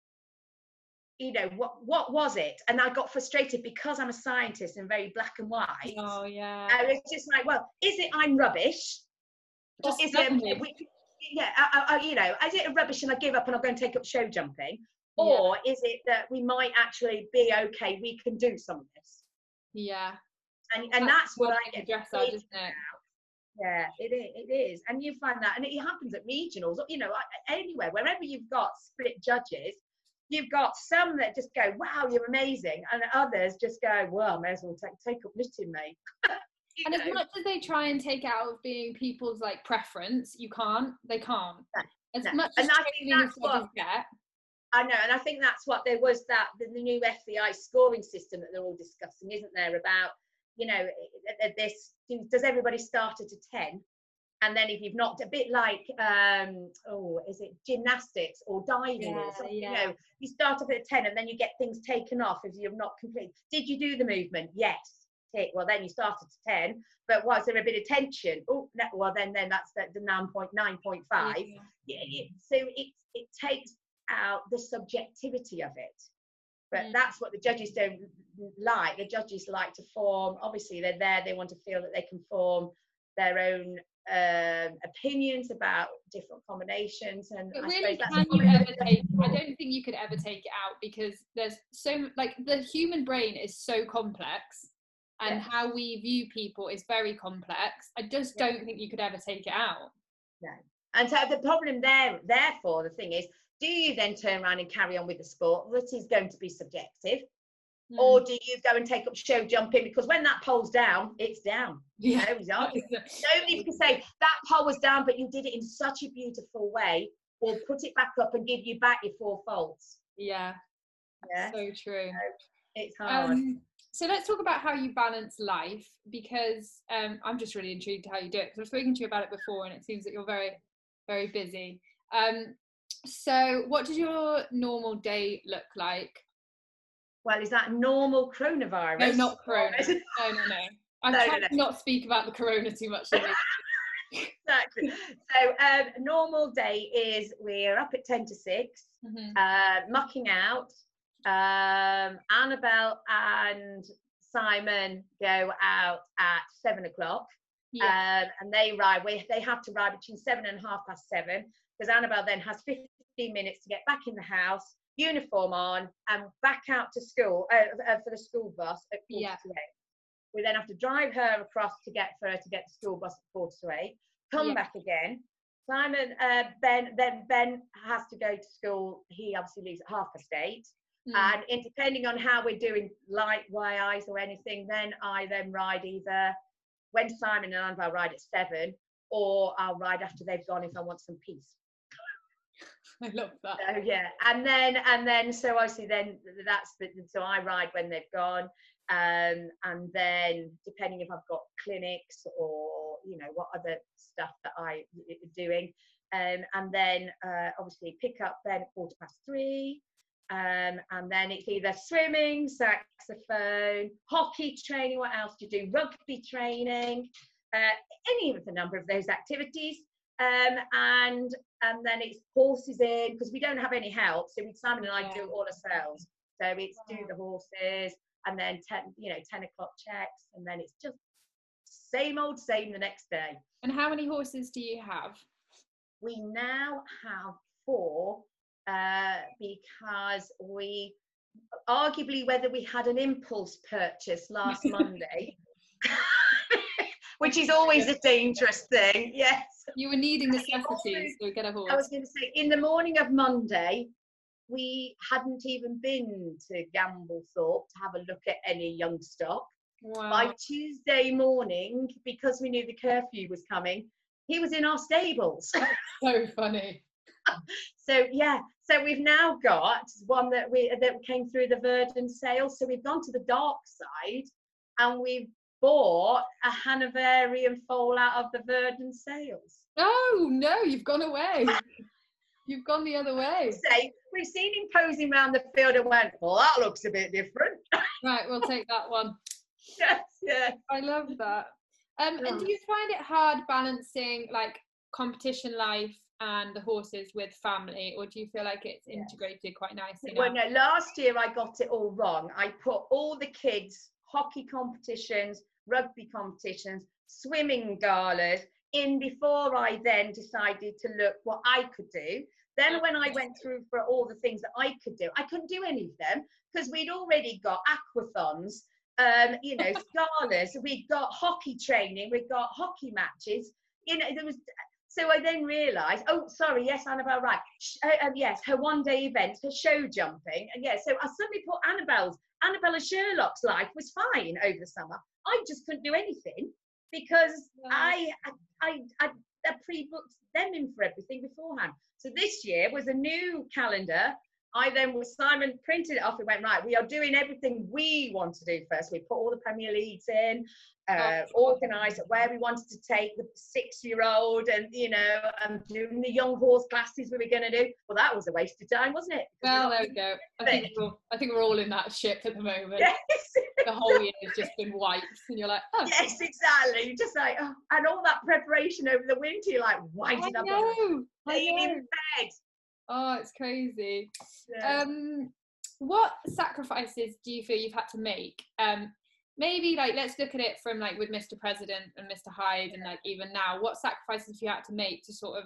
you know what what was it, and I got frustrated because I'm a scientist and very black and white. Oh yeah. And it's just like, well, is it I'm rubbish, just or is it we, yeah I, I, you know is it a rubbish and I give up and I'm going to take up show jumping, or yeah. is it that we might actually be okay, we can do some of this? Yeah. And and that's, that's what I get dressage, isn't it? Yeah, it is, it is. And you find that, and it happens at regionals, you know, anywhere, wherever you've got split judges, you've got some that just go, wow, you're amazing, and others just go, well, I may as well take, take up knitting, mate. And know? As much as they try and take out of being people's like preference, you can't, they can't. No, as no. much as and I think that's what, get. I know, and I think that's what there was, that the, the new F E I scoring system that they're all discussing, isn't there, about, you know, this, does everybody start at a ten? And then if you've not, a bit like, um, oh, is it gymnastics or diving? Yeah, or something, yeah. You know, you start off at a ten and then you get things taken off if you've not completed. Did you do the movement? Yes. Tick. Well, then you started to ten, but was there a bit of tension? Oh, no, well, then then that's the, the nine point nine point five. Yeah. Yeah, yeah. So it, it takes out the subjectivity of it. But Mm. that's what the judges don't like. The judges like to form, obviously they're there, they want to feel that they can form their own um, opinions about different combinations. And But I really, suppose that's can you probably ever the- take? I don't think you could ever take it out, because there's so like the human brain is so complex, and Yes. how we view people is very complex. I just Yeah. don't think you could ever take it out. No. And so the problem there, therefore, the thing is, do you then turn around and carry on with the sport that is going to be subjective? Mm. Or do you go and take up show jumping? Because when that pole's down, it's down. You Yeah. know, he's arguing. Nobody can say that pole was down, but you did it in such a beautiful way, or put it back up and give you back your four faults. Yeah, Yeah, so true. it's hard. Um, so let's talk about how you balance life, because um, I'm just really intrigued how you do it, because I've spoken to you about it before and it seems that you're very, very busy. Um, so what does your normal day look like? Well, is that normal coronavirus? No, not corona. No, no, no. I'm No, trying no, to no. not speak about the corona too much. Exactly. So um, normal day is we're up at ten to six, Mm-hmm. uh, mucking out. Um, Annabelle and Simon go out at seven o'clock. Yeah. Um, and they ride, we, they have to ride between seven and half past seven, because Annabelle then has fifteen minutes to get back in the house, uniform on, and back out to school uh, uh, for the school bus at quarter Yeah. to eight. We then have to drive her across to get for her to get the school bus at quarter to eight, come Yeah. back again. Simon, uh, Ben, then Ben has to go to school. He obviously leaves at half past eight. Mm. And in, depending on how we're doing light Y Is or anything, then I then ride either when Simon and Annabelle ride at seven, or I'll ride after they've gone if I want some peace. I love that. So yeah, and then and then so obviously then that's the, so I ride when they've gone, um, and then depending if I've got clinics or you know what other stuff that I doing, um, and then uh, obviously pick up then at quarter past three. Um, and then it's either swimming, saxophone, hockey training. What else do you do? Rugby training, uh, any of the number of those activities. Um, and and then it's horses in, because we don't have any help. So we, Simon and I Yeah. do it all ourselves. So it's do Wow. the horses, and then ten, you know, ten o'clock checks, and then it's just same old same the next day. And how many horses do you have? We now have four. Uh, because we arguably whether we had an impulse purchase last Monday, which is always a dangerous thing. Yes, You were needing necessities, so get a horse. I was going to say in the morning of Monday we hadn't even been to Gamblethorpe to have a look at any young stock. Wow. By Tuesday morning, because we knew the curfew was coming, he was in our stables. So funny. So yeah, so we've now got one that we that came through the Verdon sale. So we've gone to the dark side, and we've bought a Hanoverian foal out of the Verdon sales. Oh no, you've gone away. You've gone the other way. Say we've seen him posing around the field and went, well, that looks a bit different. Right, we'll take that one. Yes, yes. I love that. Um, and do you find it hard balancing like competition life and the horses with family, or do you feel like it's integrated quite nicely now? Well, no, last year I got it all wrong. I put all the kids' hockey competitions, rugby competitions, swimming galas in before I then decided to look what I could do. Then when I went through for all the things that I could do, I couldn't do any of them because we'd already got aquathons, um, you know, galas, we'd got hockey training, we'd got hockey matches, you know, there was... So I then realised, oh, sorry, yes, Annabelle, right. Uh, um, yes, her one-day event, her show jumping. And yeah, so I suddenly put Annabelle's, Annabella Sherlock's life was fine over the summer. I just couldn't do anything because Yeah. I, I, I, I pre-booked them in for everything beforehand. So this year was a new calendar. I then, with Simon, printed it off and went, right, we are doing everything we want to do first. We put all the Premier Leagues in, uh, Oh, organised where we wanted to take the six-year-old and, you know, and doing the young horse classes we were going to do. Well, that was a waste of time, wasn't it? Well, there we go. I think, we're all, I think we're all in that ship at the moment. Yes. The whole year has just been wiped, and you're like, oh. Yes, exactly. You're just like, oh, and all that preparation over the winter, you're like, why did I, I bother know. I staying know. in bed? Oh, it's crazy. Yeah. Um, what sacrifices do you feel you've had to make? Um, maybe like let's look at it from like with Mister President and Mister Hyde, and like even now, what sacrifices have you had to make to sort of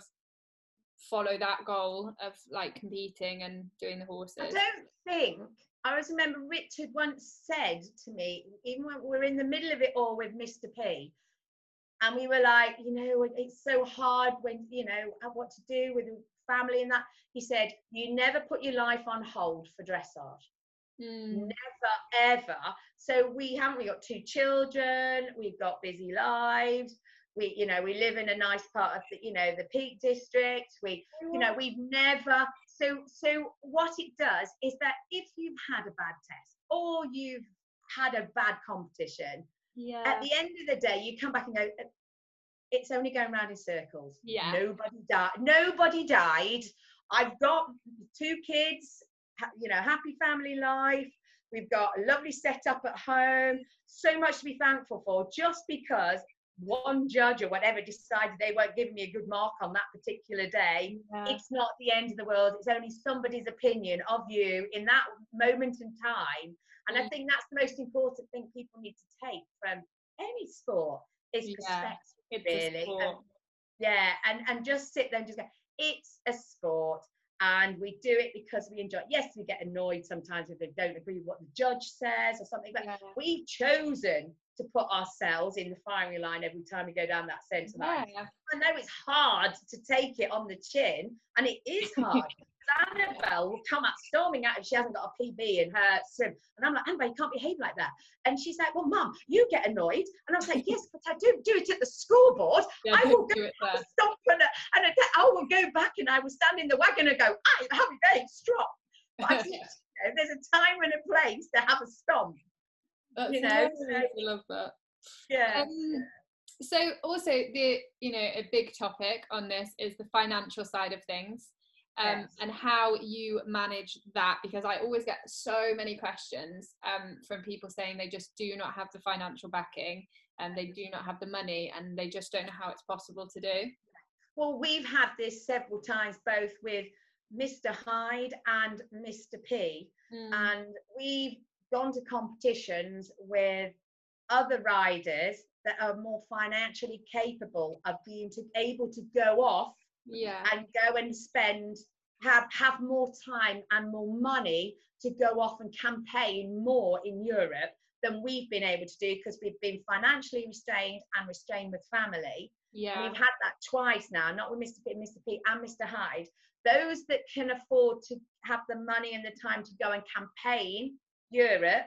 follow that goal of like competing and doing the horses? I don't think. I always remember Richard once said to me, even when we were in the middle of it all with Mister P, and we were like, you know, it's so hard when, you know, what to do with family and that. He said, you never put your life on hold for dressage. Mm. Never, ever. So we haven't, we got two children, we've got busy lives. We, you know, we live in a nice part of the, you know, the Peak District. We, you know, we've never, so, so what it does is that if you've had a bad test or you've had a bad competition, yeah, at the end of the day, you come back and go, it's only going round in circles. Yeah. Nobody died. Nobody died. I've got two kids, you know, happy family life. We've got a lovely setup at home. So much to be thankful for, just because one judge or whatever decided they weren't giving me a good mark on that particular day. Yeah. It's not the end of the world. It's only somebody's opinion of you in that moment in time. And mm. I think that's the most important thing people need to take from any sport is yeah. perspective, really. And, yeah, and, and just sit there and just go, it's a sport. And we do it because we enjoy it. Yes, we get annoyed sometimes if they don't agree with what the judge says or something, but yeah. we've chosen to put ourselves in the firing line every time we go down that centre line. Yeah. I know it's hard to take it on the chin, and it is hard. Annabelle will come out storming out if she hasn't got a P B in her swim. And I'm like, Annabelle, you can't behave like that. And she's like, well, Mum, you get annoyed. And I was like, yes, but I do do it at the scoreboard. Yeah, I will go and stop and, and I will go back and I will stand in the wagon and go, I have a very stop. But I think, you know, there's a time and a place to have a stomp. That's you know, so, I love that. Yeah. Um, so also the, you know, a big topic on this is the financial side of things. Um, yes. And how you manage that, because I always get so many questions um, from people saying they just do not have the financial backing and they do not have the money and they just don't know how it's possible to do. Well, we've had this several times, both with Mister Hyde and Mister P, mm. and we've gone to competitions with other riders that are more financially capable of being to, able to go off yeah. and go and spend, have have more time and more money to go off and campaign more in Europe than we've been able to do, because we've been financially restrained and restrained with family. Yeah. And we've had that twice now, not with Mister P, Mister P and Mister Hyde. Those that can afford to have the money and the time to go and campaign Europe,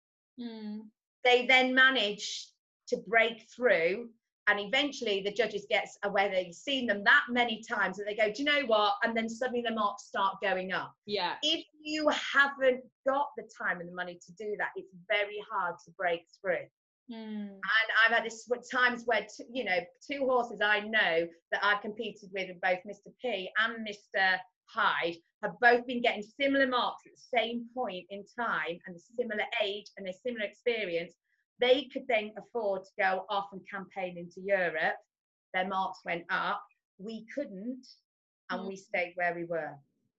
mm. they then manage to break through. And eventually the judges get aware they've seen them that many times that they go, do you know what? And then suddenly the marks start going up. Yeah. If you haven't got the time and the money to do that, it's very hard to break through. Mm. And I've had this times where, t- you know, two horses I know that I've competed with, both Mister P and Mister Hyde, have both been getting similar marks at the same point in time and a similar age and a similar experience. They could then afford to go off and campaign into Europe. Their marks went up. We couldn't, and mm. we stayed where we were.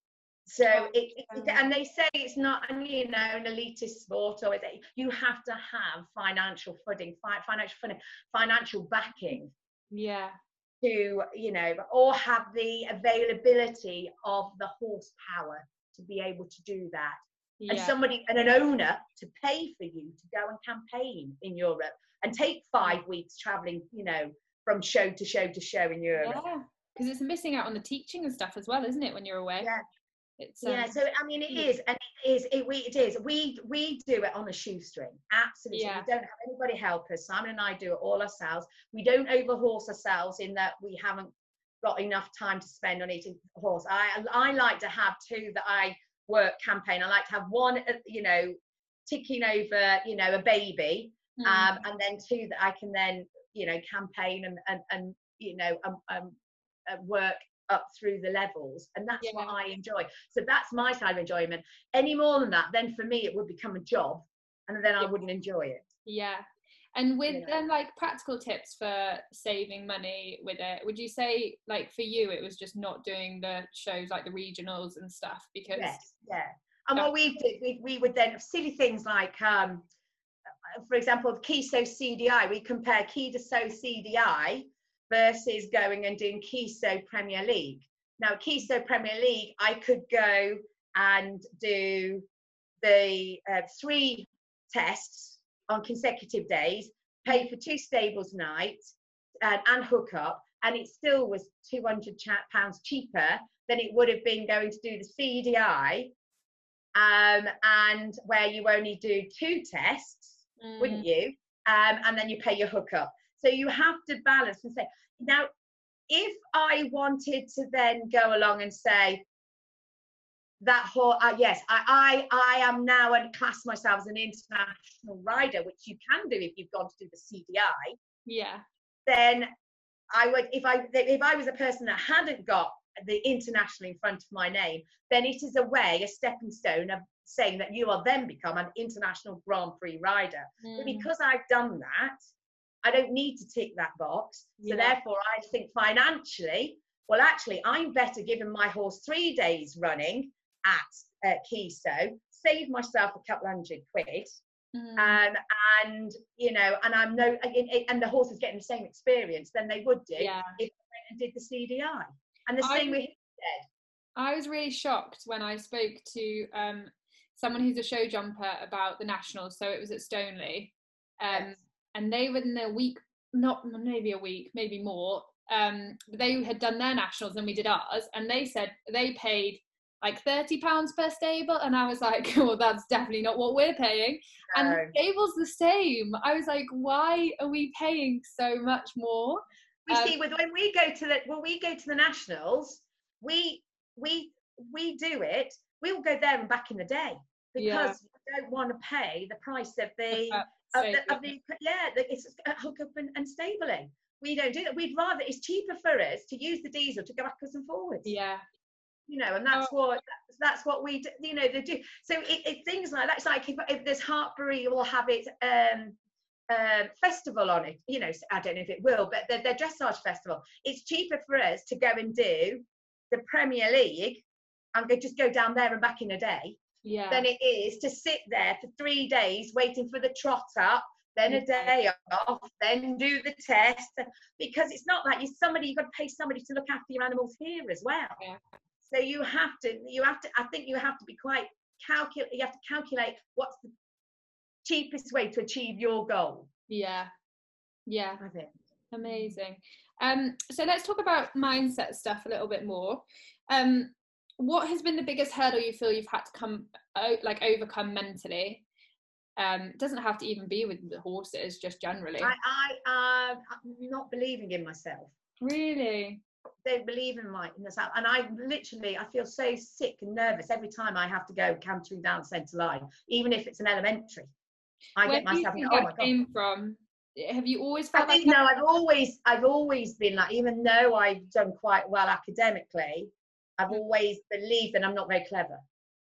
So, oh, it, it, and they say it's not, you know, an elitist sport, or it, you have to have financial footing, fi- financial footing, financial backing. Yeah. To, you know, or have the availability of the horsepower to be able to do that. And yeah. somebody and an owner to pay for you to go and campaign in Europe and take five weeks traveling, you know, from show to show to show in Europe. Yeah, because it's missing out on the teaching and stuff as well, isn't it, when you're away? Yeah. It's, um, yeah, so I mean, it is, and it is, it, we, it is. We we do it on a shoestring, absolutely. Yeah. We don't have anybody help us. Simon and I do it all ourselves. We don't overhorse ourselves in that we haven't got enough time to spend on each horse. I I like to have two that I work campaign. I like to have one, you know, ticking over, you know, a baby, mm. um, and then two that I can then, you know, campaign and and, and you know, um, um, uh, work up through the levels, and that's yeah. what I enjoy. So that's my side of enjoyment. Any more than that, then for me it would become a job, and then I yeah. wouldn't enjoy it. Yeah. And with you know. then like practical tips for saving money with it, would you say like for you it was just not doing the shows like the regionals and stuff? Because yes, yeah. And what we did, we, we would then, silly things like, um, for example, Kiso C D I, we compare Kiso C D I versus going and doing Kiso Premier League. Now, Kiso Premier League, I could go and do the uh, three tests on consecutive days, pay for two stables nights and, and hook up, and it still was two hundred pounds cheaper than it would have been going to do the C D I, um, and where you only do two tests, mm. wouldn't you? Um, and then you pay your hookup. So you have to balance and say, now, if I wanted to then go along and say, that whole, uh, yes, I, I, I am now and class myself as an international rider, which you can do if you've gone to do the C D I. Yeah. Then I would, if I, if I was a person that hadn't got the international in front of my name, then it is a way, a stepping stone of saying that you will then become an international Grand Prix rider. Mm. But because I've done that, I don't need to tick that box. So yeah. therefore, I think financially, well, actually, I'm better giving my horse three days running at uh, Kiso, save myself a couple hundred quid, mm. um, and you know, and I'm no, and the horse is getting the same experience than they would do yeah. if they went and did the C D I. And the I, same with him said. I was really shocked when I spoke to um, someone who's a show jumper about the nationals. So it was at Stoneleigh, um, yes. and they were in a week, not maybe a week, maybe more. Um, they had done their nationals and we did ours, and they said they paid like thirty pounds per stable, and I was like, well, that's definitely not what we're paying. No. And the stable's the same. I was like, why are we paying so much more? We um, see with when we go to the when we go to the nationals, we we we do it. We will go there and back in the day because yeah. we don't want to pay the price of the of the, of the yeah, the, it's hookup and, and stabling. We don't do that. We'd rather, it's cheaper for us to use the diesel to go backwards and forwards. Yeah. You know, and that's oh. what that's what we do, you know, they do. So it, it things like that. It's like if, if there's Hartbury will have it um uh, festival on it, you know, I don't know if it will, but the, the dressage festival, it's cheaper for us to go and do the Premier League and go, just go down there and back in a day yeah. than it is to sit there for three days waiting for the trot up, then a day off, then do the test, because it's not like you're somebody, you've got to pay somebody to look after your animals here as well. Yeah. So you have to, you have to, I think you have to be quite calculate, you have to calculate what's the cheapest way to achieve your goal. Yeah. Yeah. I think. Amazing. Um, so let's talk about mindset stuff a little bit more. Um, what has been the biggest hurdle you feel you've had to come, like overcome mentally? Um, it doesn't have to even be with the horses, just generally. I, I, uh, I'm not believing in myself. Really? Don't believe in my in myself, and I literally I feel so sick and nervous every time I have to go cantering down centre line, even if it's an elementary. I Where get myself. Do you think oh that my God. Came from? Have you always felt I think like no. I've always I've always been like, even though I've done quite well academically, I've mm. always believed that I'm not very clever.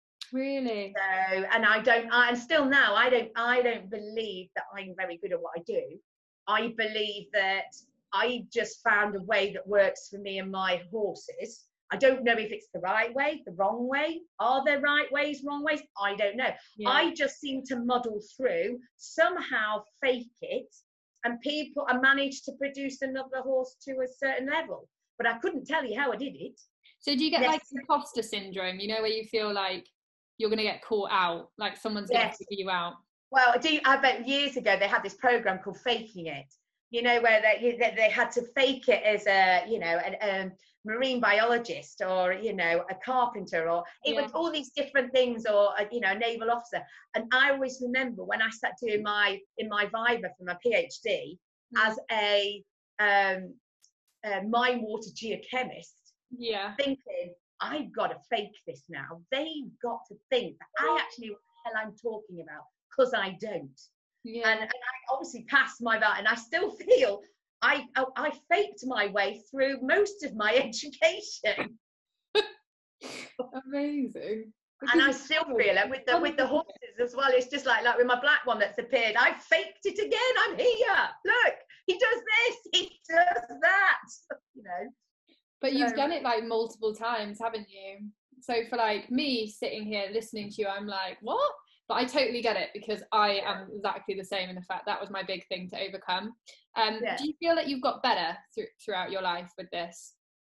Really? So, and I don't. I, and still now, I don't. I don't believe that I'm very good at what I do. I believe that I just found a way that works for me and my horses. I don't know if it's the right way, the wrong way. Are there right ways, wrong ways? I don't know. Yeah. I just seem to muddle through, somehow fake it, and people, I managed to produce another horse to a certain level. But I couldn't tell you how I did it. So do you get yes. like imposter syndrome, you know, where you feel like you're going to get caught out, like someone's going to yes. figure you out? Well, do you, I bet years ago they had this program called Faking It, you know, where they, they had to fake it as a, you know, a um, marine biologist or, you know, a carpenter, or it yeah. was all these different things, or, a, you know, a naval officer. And I always remember when I sat doing my, in my Viva for my PhD mm. as a, um, a mine water geochemist, yeah, thinking, I've got to fake this now. They've got to think that I actually know what the hell I'm talking about, because I don't. Yeah. And, and I obviously passed my that, and I still feel I, I I faked my way through most of my education. Amazing. And I still feel it with the with the horses as well. It's just like like with my black one that's appeared. I faked it again. I'm here. Look, he does this. He does that. You know. But you've so, done it like multiple times, haven't you? So for like me sitting here listening to you, I'm like, what? But I totally get it, because I am exactly the same in the fact that was my big thing to overcome. Um, Yeah. Do you feel that you've got better th- throughout your life with this?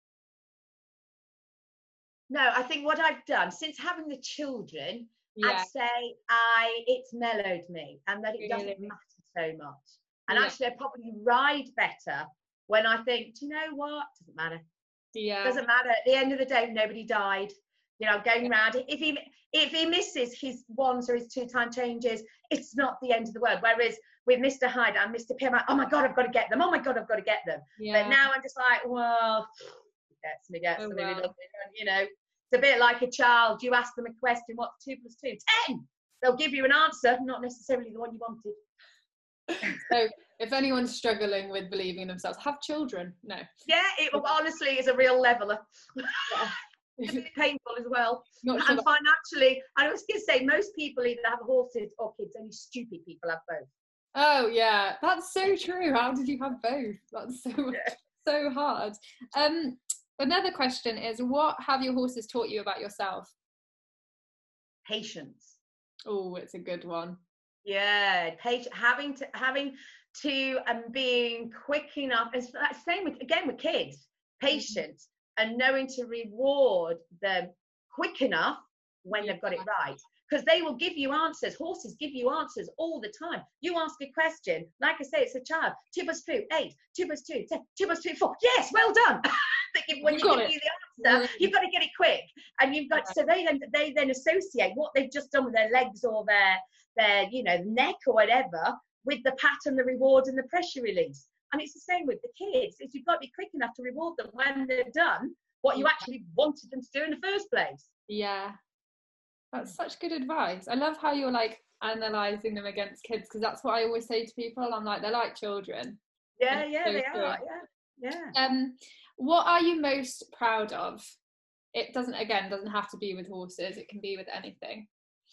No, I think what I've done since having the children, Yeah. I'd say I it's mellowed me, and that it Really? doesn't matter so much. And Yeah. actually, I probably ride better when I think, do you know what? Doesn't matter. Yeah. Doesn't matter. At the end of the day, nobody died. You know, going yeah. round. If he if he misses his ones or his two time changes, it's not the end of the world. Whereas with Mister Hyde and Mister P, I'm like, oh my god, I've got to get them. Oh my god, I've got to get them. Yeah. But now I'm just like, well, gets me, gets oh, me. wow. You know, it's a bit like a child. You ask them a question, what's two plus two? Ten. They'll give you an answer, not necessarily the one you wanted. So if anyone's struggling with believing in themselves, have children. No. Yeah, it honestly is a real leveler. Yeah. It's really painful as well. Not sure and that... financially, I was going to say, most people either have horses or kids. Only stupid people have both. Oh yeah, that's so true. How did you have both? That's so yeah. so hard. Um, another question is, what have your horses taught you about yourself? Patience. Oh, it's a good one. Yeah, patient. Having to having to and um, being quick enough. It's that same with again with kids. Patience. And knowing to reward them quick enough when yeah. they've got it right. Because they will give you answers. Horses give you answers all the time. You ask a question, like I say, it's a child. Two plus two, eight. Two plus two, ten. Two plus two, four. Yes, well done. When you, you give it. you the answer, yeah. you've got to get it quick. And you've got, so they then, they then associate what they've just done with their legs or their, their, you know, neck or whatever with the pat and the reward and the pressure release. And it's the same with the kids. Is you've got to be quick enough to reward them when they're done what you actually wanted them to do in the first place. Yeah, that's such good advice. I love how you're like analysing them against kids, because that's what I always say to people. I'm like, they're like children. Yeah, yeah, so they good. are. Yeah, yeah. Um, what are you most proud of? It doesn't, again, doesn't have to be with horses. It can be with anything.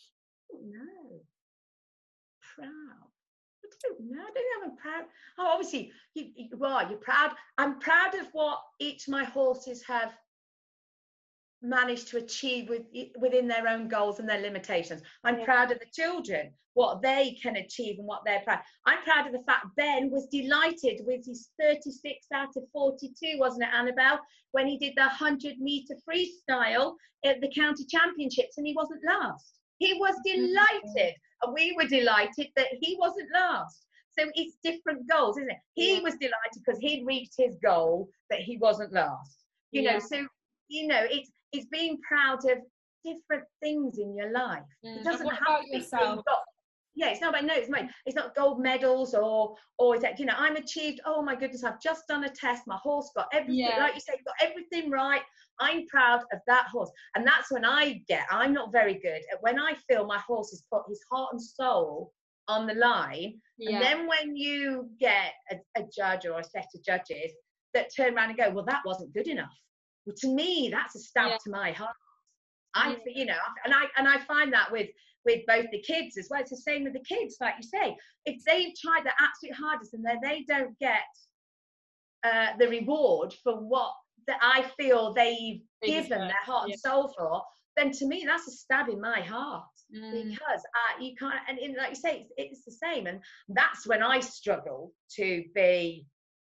No, proud. I don't know. I don't know. I'm proud. Oh, obviously, you, you are. You're proud. I'm proud of what each of my horses have managed to achieve with, within their own goals and their limitations. I'm yeah. proud of the children, what they can achieve and what they're proud. I'm proud of the fact Ben was delighted with his thirty-six out of forty-two, wasn't it, Annabelle, when he did the one hundred metre freestyle at the county championships and he wasn't last. He was delighted. And we were delighted that he wasn't last. So it's different goals, isn't it? He yeah. was delighted because he'd reached his goal, that he wasn't last. You yeah. know, so, you know, it's it's being proud of different things in your life. Mm. It doesn't have to be yourself? Got, yeah, it's not about, no, it's not, it's not gold medals or, or is that, you know, I'm achieved, oh my goodness, I've just done a test, my horse got everything, yeah. like you say, got everything right. I'm proud of that horse. And that's when I get, I'm not very good at when I feel my horse has put his heart and soul on the line. Yeah. And then when you get a, a judge or a set of judges that turn around and go, well, that wasn't good enough. Well, to me, that's a stab yeah. to my heart. I, yeah. you know, and I and I find that with with both the kids as well. It's the same with the kids, like you say. If they've tried their absolute hardest and then they don't get uh, the reward for what that I feel they've they given their heart yeah. and soul for, then to me that's a stab in my heart. Mm. Because uh, you can't, and in, like you say, it's, it's the same. And that's when I struggle to be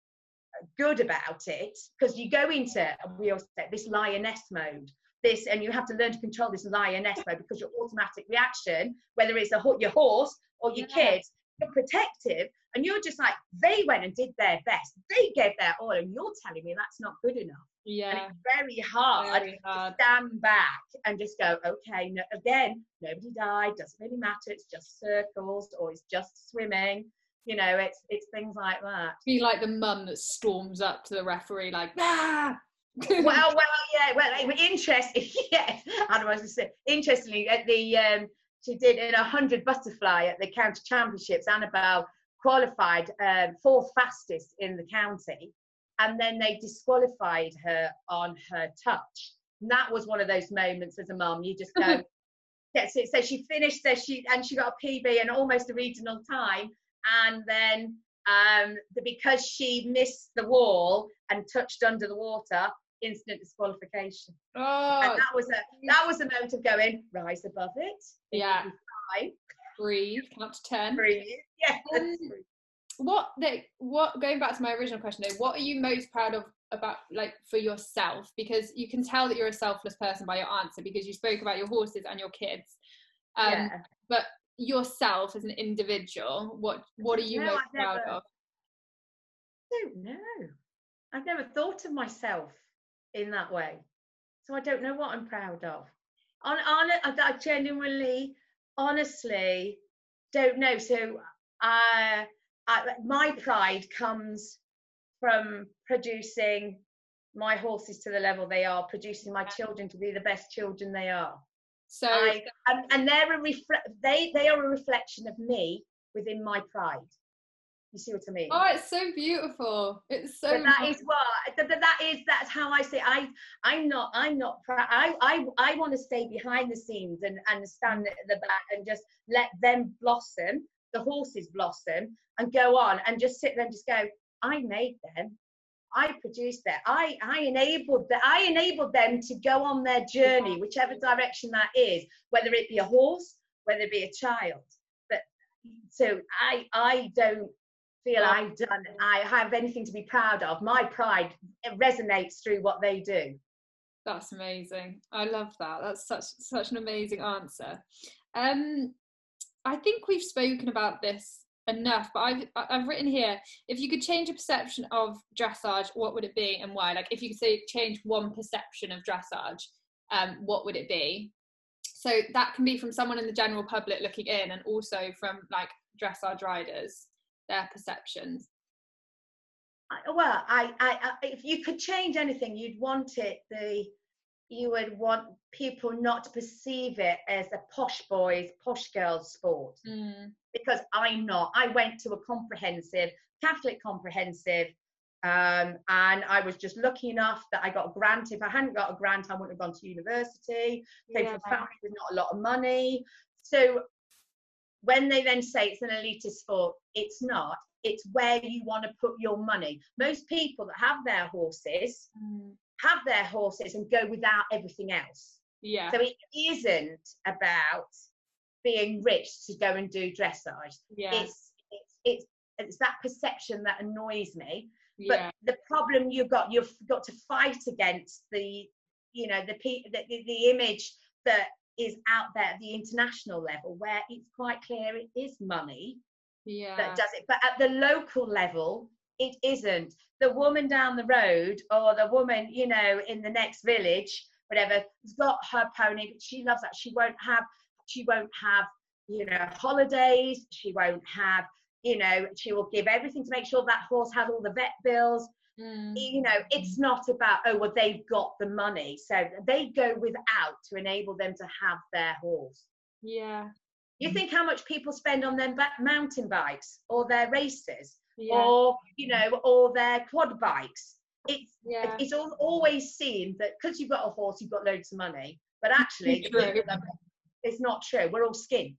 good about it, because you go into, we always say, this lioness mode, this, and you have to learn to control this lioness mode, because your automatic reaction, whether it's a your horse or your yeah. kids, you're protective, and you're just like, they went and did their best, they gave their all, and you're telling me that's not good enough. Yeah, and it's very hard, very hard to stand back and just go, okay, no, again, nobody died, doesn't really matter, it's just circles, or it's just swimming. You know, it's it's things like that. Be like the mum that storms up to the referee like, ah! well, well, yeah, well, interesting, yes. I was going to say, interestingly, at the um, she did in a hundred butterfly at the county championships. Annabelle qualified um, fourth fastest in the county, and then they disqualified her on her touch. And that was one of those moments as a mum, you just go, yeah. So, so she finished, so she and she got a P B and almost a regional time. And then um, the, because she missed the wall and touched under the water, instant disqualification. Oh, and that was a that was a moment of going, rise above it. It yeah. will be fine. Breathe, count to ten. Breathe. Yeah. Um, what they what going back to my original question though, what are you most proud of about, like, for yourself? Because you can tell that you're a selfless person by your answer, because you spoke about your horses and your kids. Um, yeah. But yourself as an individual, what what are you No, most I've proud never, of? I don't know. I've never thought of myself in that way, so I don't know what I'm proud of. On, on, I genuinely, honestly, don't know. So, I, I, my pride comes from producing my horses to the level they are, producing my children to be the best children they are. So, I, and, and they're a refre- they they are a reflection of me within my pride. You see what I mean? oh, it's so beautiful. It's so. But that nice. is what that, that is. That's how I say. I I'm not. I'm not proud. I I I want to stay behind the scenes and and stand at the back and just let them blossom, the horses blossom, and go on and just sit there and just go. I made them. I produced that. I I enabled that. I enabled them to go on their journey, whichever direction that is, whether it be a horse, whether it be a child. But so I I don't feel I've done, I have anything to be proud of. My pride, it resonates through what they do. That's amazing. I love that. That's such such an amazing answer. Um, I think we've spoken about this enough, but I've I've written here, if you could change a perception of dressage, what would it be and why? Like, if you could say change one perception of dressage, um, what would it be? So that can be from someone in the general public looking in, and also from like dressage riders, their perceptions. Well, I, I, I, if you could change anything, you'd want it the, you would want people not to perceive it as a posh boys, posh girls sport. Mm. Because I'm not. I went to a comprehensive, Catholic comprehensive, um, and I was just lucky enough that I got a grant. If I hadn't got a grant, I wouldn't have gone to university. Came Yeah. from a family with not a lot of money. So when they then say it's an elitist sport, it's not. It's where you want to put your money. Most people that have their horses Mm. have their horses and go without everything else. Yeah. So it isn't about being rich to go and do dressage. Yeah. It's, it's it's it's that perception that annoys me. Yeah. But the problem you've got, you've got to fight against the, you know, the the, the, the image that is out there at the international level, where it's quite clear it is money Yeah. that does it. But at the local level, it isn't. The woman down the road, or the woman, you know, in the next village, whatever, has got her pony, but she loves that. She won't have, she won't have, you know, holidays. She won't have, you know, she will give everything to make sure that horse has all the vet bills. Mm. You know, it's not about, oh, well, they've got the money, so they go without to enable them to have their horse. Yeah. You think how much people spend on their ba- mountain bikes or their races, Yeah. or, you know, or their quad bikes. It's Yeah. it's all, always seen that because you've got a horse, you've got loads of money. But actually, the people that, it's not true. We're all skint.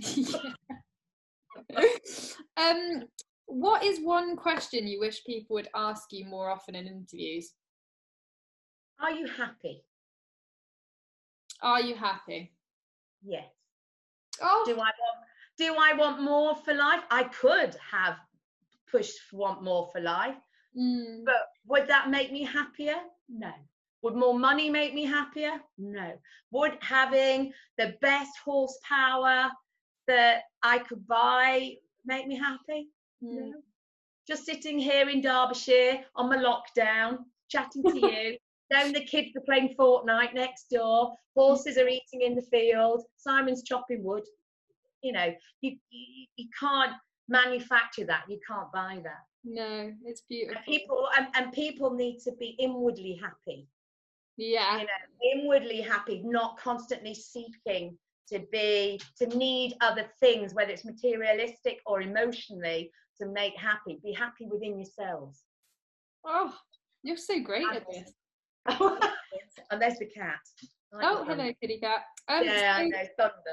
um, what is one question you wish people would ask you more often in interviews? Are you happy? Are you happy? Yes. Oh. Do I want do I want more for life? I could have pushed for want more for life. Mm. But would that make me happier? No. Would more money make me happier? No. Would having the best horsepower that I could buy make me happy? Mm. No. Just sitting here in Derbyshire on my lockdown, chatting to you. Down the kids are playing Fortnite next door. Horses are eating in the field. Simon's chopping wood. You know, you, you, you can't manufacture that. You can't buy that. No, it's beautiful. And people and, and people need to be inwardly happy. Yeah. You know, inwardly happy, not constantly seeking to be, to need other things, whether it's materialistic or emotionally, to make happy. Be happy within yourselves. Oh, you're so great at this. And there's the cat. Like Oh, the hello, thunder. kitty cat. Um, Yeah, so I know, thunder.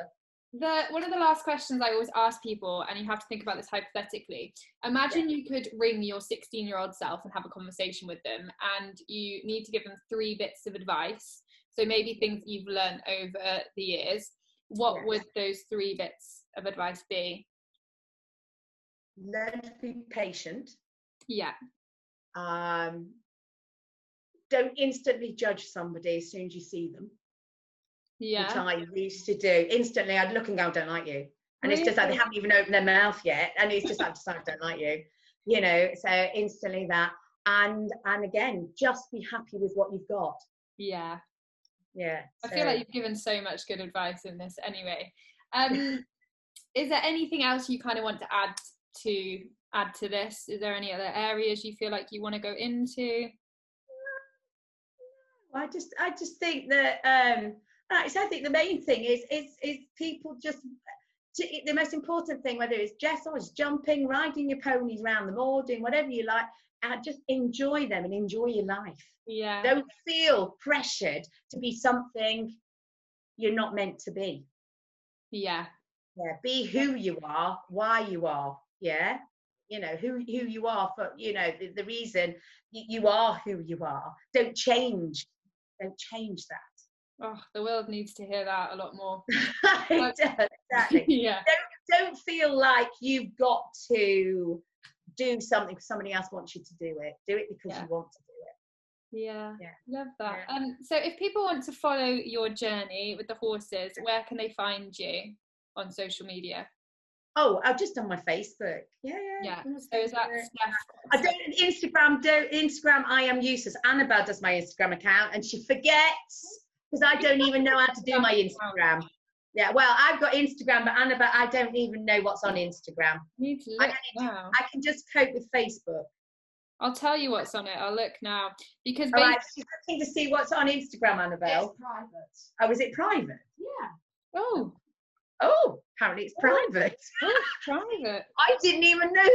The one of the last questions I always ask people, and you have to think about this hypothetically. Imagine yeah. you could ring your sixteen-year-old self and have a conversation with them, and you need to give them three bits of advice. So maybe things you've learned over the years. What yes. would those three bits of advice be? Learn to be patient. Yeah. Um, don't instantly judge somebody as soon as you see them. Yeah. Which I used to do. Instantly, I'd look and go, I don't like you. And really? It's just like they haven't even opened their mouth yet. And it's just like, I don't like you. You know, so instantly that. And and again, just be happy with what you've got. Yeah. Yeah. I so. feel like you've given so much good advice in this anyway. Um, is there anything else you kind of want to add to add to this? Is there any other areas you feel like you want to go into? I just I just think that um Right, so I think the main thing is is is people just the most important thing, whether it's dressage, jumping, riding your ponies around the moor, doing whatever you like, and just enjoy them and enjoy your life. Yeah. Don't feel pressured to be something you're not meant to be. Yeah. Yeah. Be who you are, why you are. Yeah. You know who who you are for. You know the, the reason you, you are who you are. Don't change. Don't change that. Oh, the world needs to hear that a lot more. It does, exactly. Yeah. Don't, don't feel like you've got to do something because somebody else wants you to do it. Do it because yeah. you want to do it. Yeah, yeah. Love that. Yeah. Um, so if people want to follow your journey with the horses, where can they find you on social media? Oh, I've just done my Facebook. Yeah, yeah. Yeah. So is that Steph? I don't Instagram. Don't Instagram. I am useless. Annabelle does my Instagram account, and she forgets. Because I don't even know how to do my Instagram. Yeah, well, I've got Instagram, but Annabelle, I don't even know what's on Instagram. You need to look I, now. I can just cope with Facebook. I'll tell you what's on it. I'll look now. Because All right, she's looking to see what's on Instagram, Annabelle. It's private. Oh, is it private? Yeah. Oh. Oh, apparently it's private. Oh, private. I didn't even know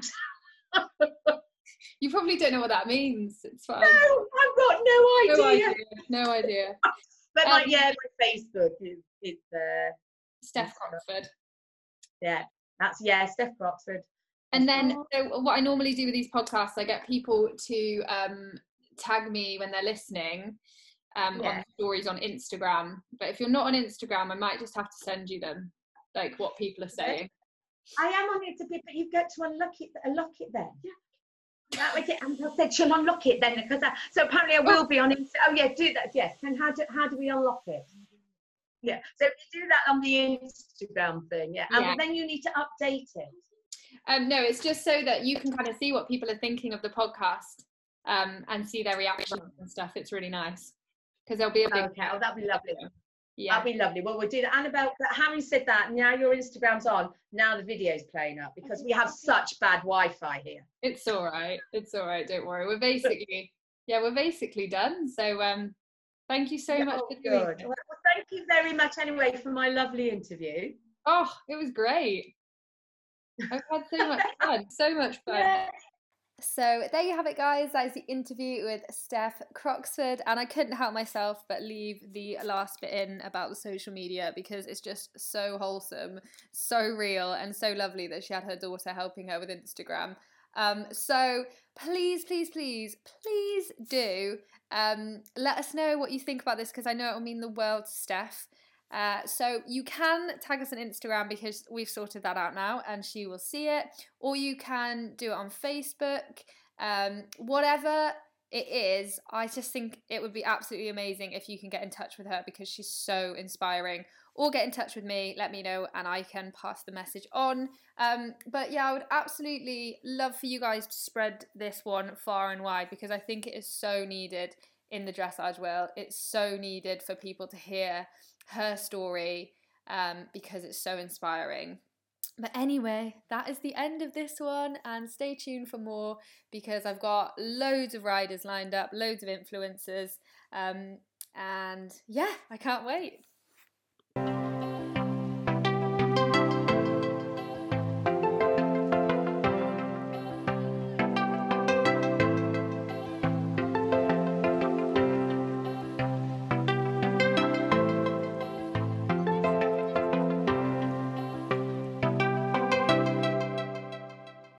that. You probably don't know what that means. It's fine. No, I've got no idea. No idea. No idea. But um, like, yeah, my Facebook is is uh, Steph Croxford. Yeah, that's yeah, Steph Croxford. And then, so what I normally do with these podcasts, I get people to um, tag me when they're listening um, yeah. on stories on Instagram. But if you're not on Instagram, I might just have to send you them, like what people are saying. I am on it a bit, but you've got to unlock it, unlock it then. Yeah. That was it. And I said, she'll unlock it then, because I, so apparently I will oh. be on Insta. Oh yeah, do that. Yes. And how do how do we unlock it? Yeah. So if you do that on the Instagram thing, yeah. And yeah. then you need to update it. Um, no, it's just so that you can kind of see what people are thinking of the podcast, um, and see their reactions and stuff. It's really nice because there'll be a big. Okay. Oh, that'd be lovely. Yeah, that'd be lovely. Well, we'll do that. Annabelle, having said that, now your Instagram's on. Now the video's playing up because we have such bad Wi-Fi here. It's all right. It's all right. Don't worry. We're basically, yeah, we're basically done. So, um, thank you so yeah, much oh, for doing good. it. Well, thank you very much anyway for my lovely interview. Oh, it was great. I've had so much fun. So much fun. Yeah. So there you have it, guys. That is the interview with Steph Croxford, and I couldn't help myself but leave the last bit in about the social media because it's just so wholesome, so real, and so lovely that she had her daughter helping her with Instagram. Um, so please, please, please, please do um, let us know what you think about this because I know it will mean the world to Steph. Uh, so you can tag us on Instagram because we've sorted that out now and she will see it, or you can do it on Facebook. Um, whatever it is, I just think it would be absolutely amazing if you can get in touch with her because she's so inspiring, or get in touch with me, let me know, and I can pass the message on. Um, but yeah, I would absolutely love for you guys to spread this one far and wide because I think it is so needed in the dressage world. It's so needed for people to hear her story um, because it's so inspiring. But anyway, that is the end of this one, and stay tuned for more because I've got loads of riders lined up, loads of influencers, um, and yeah, I can't wait.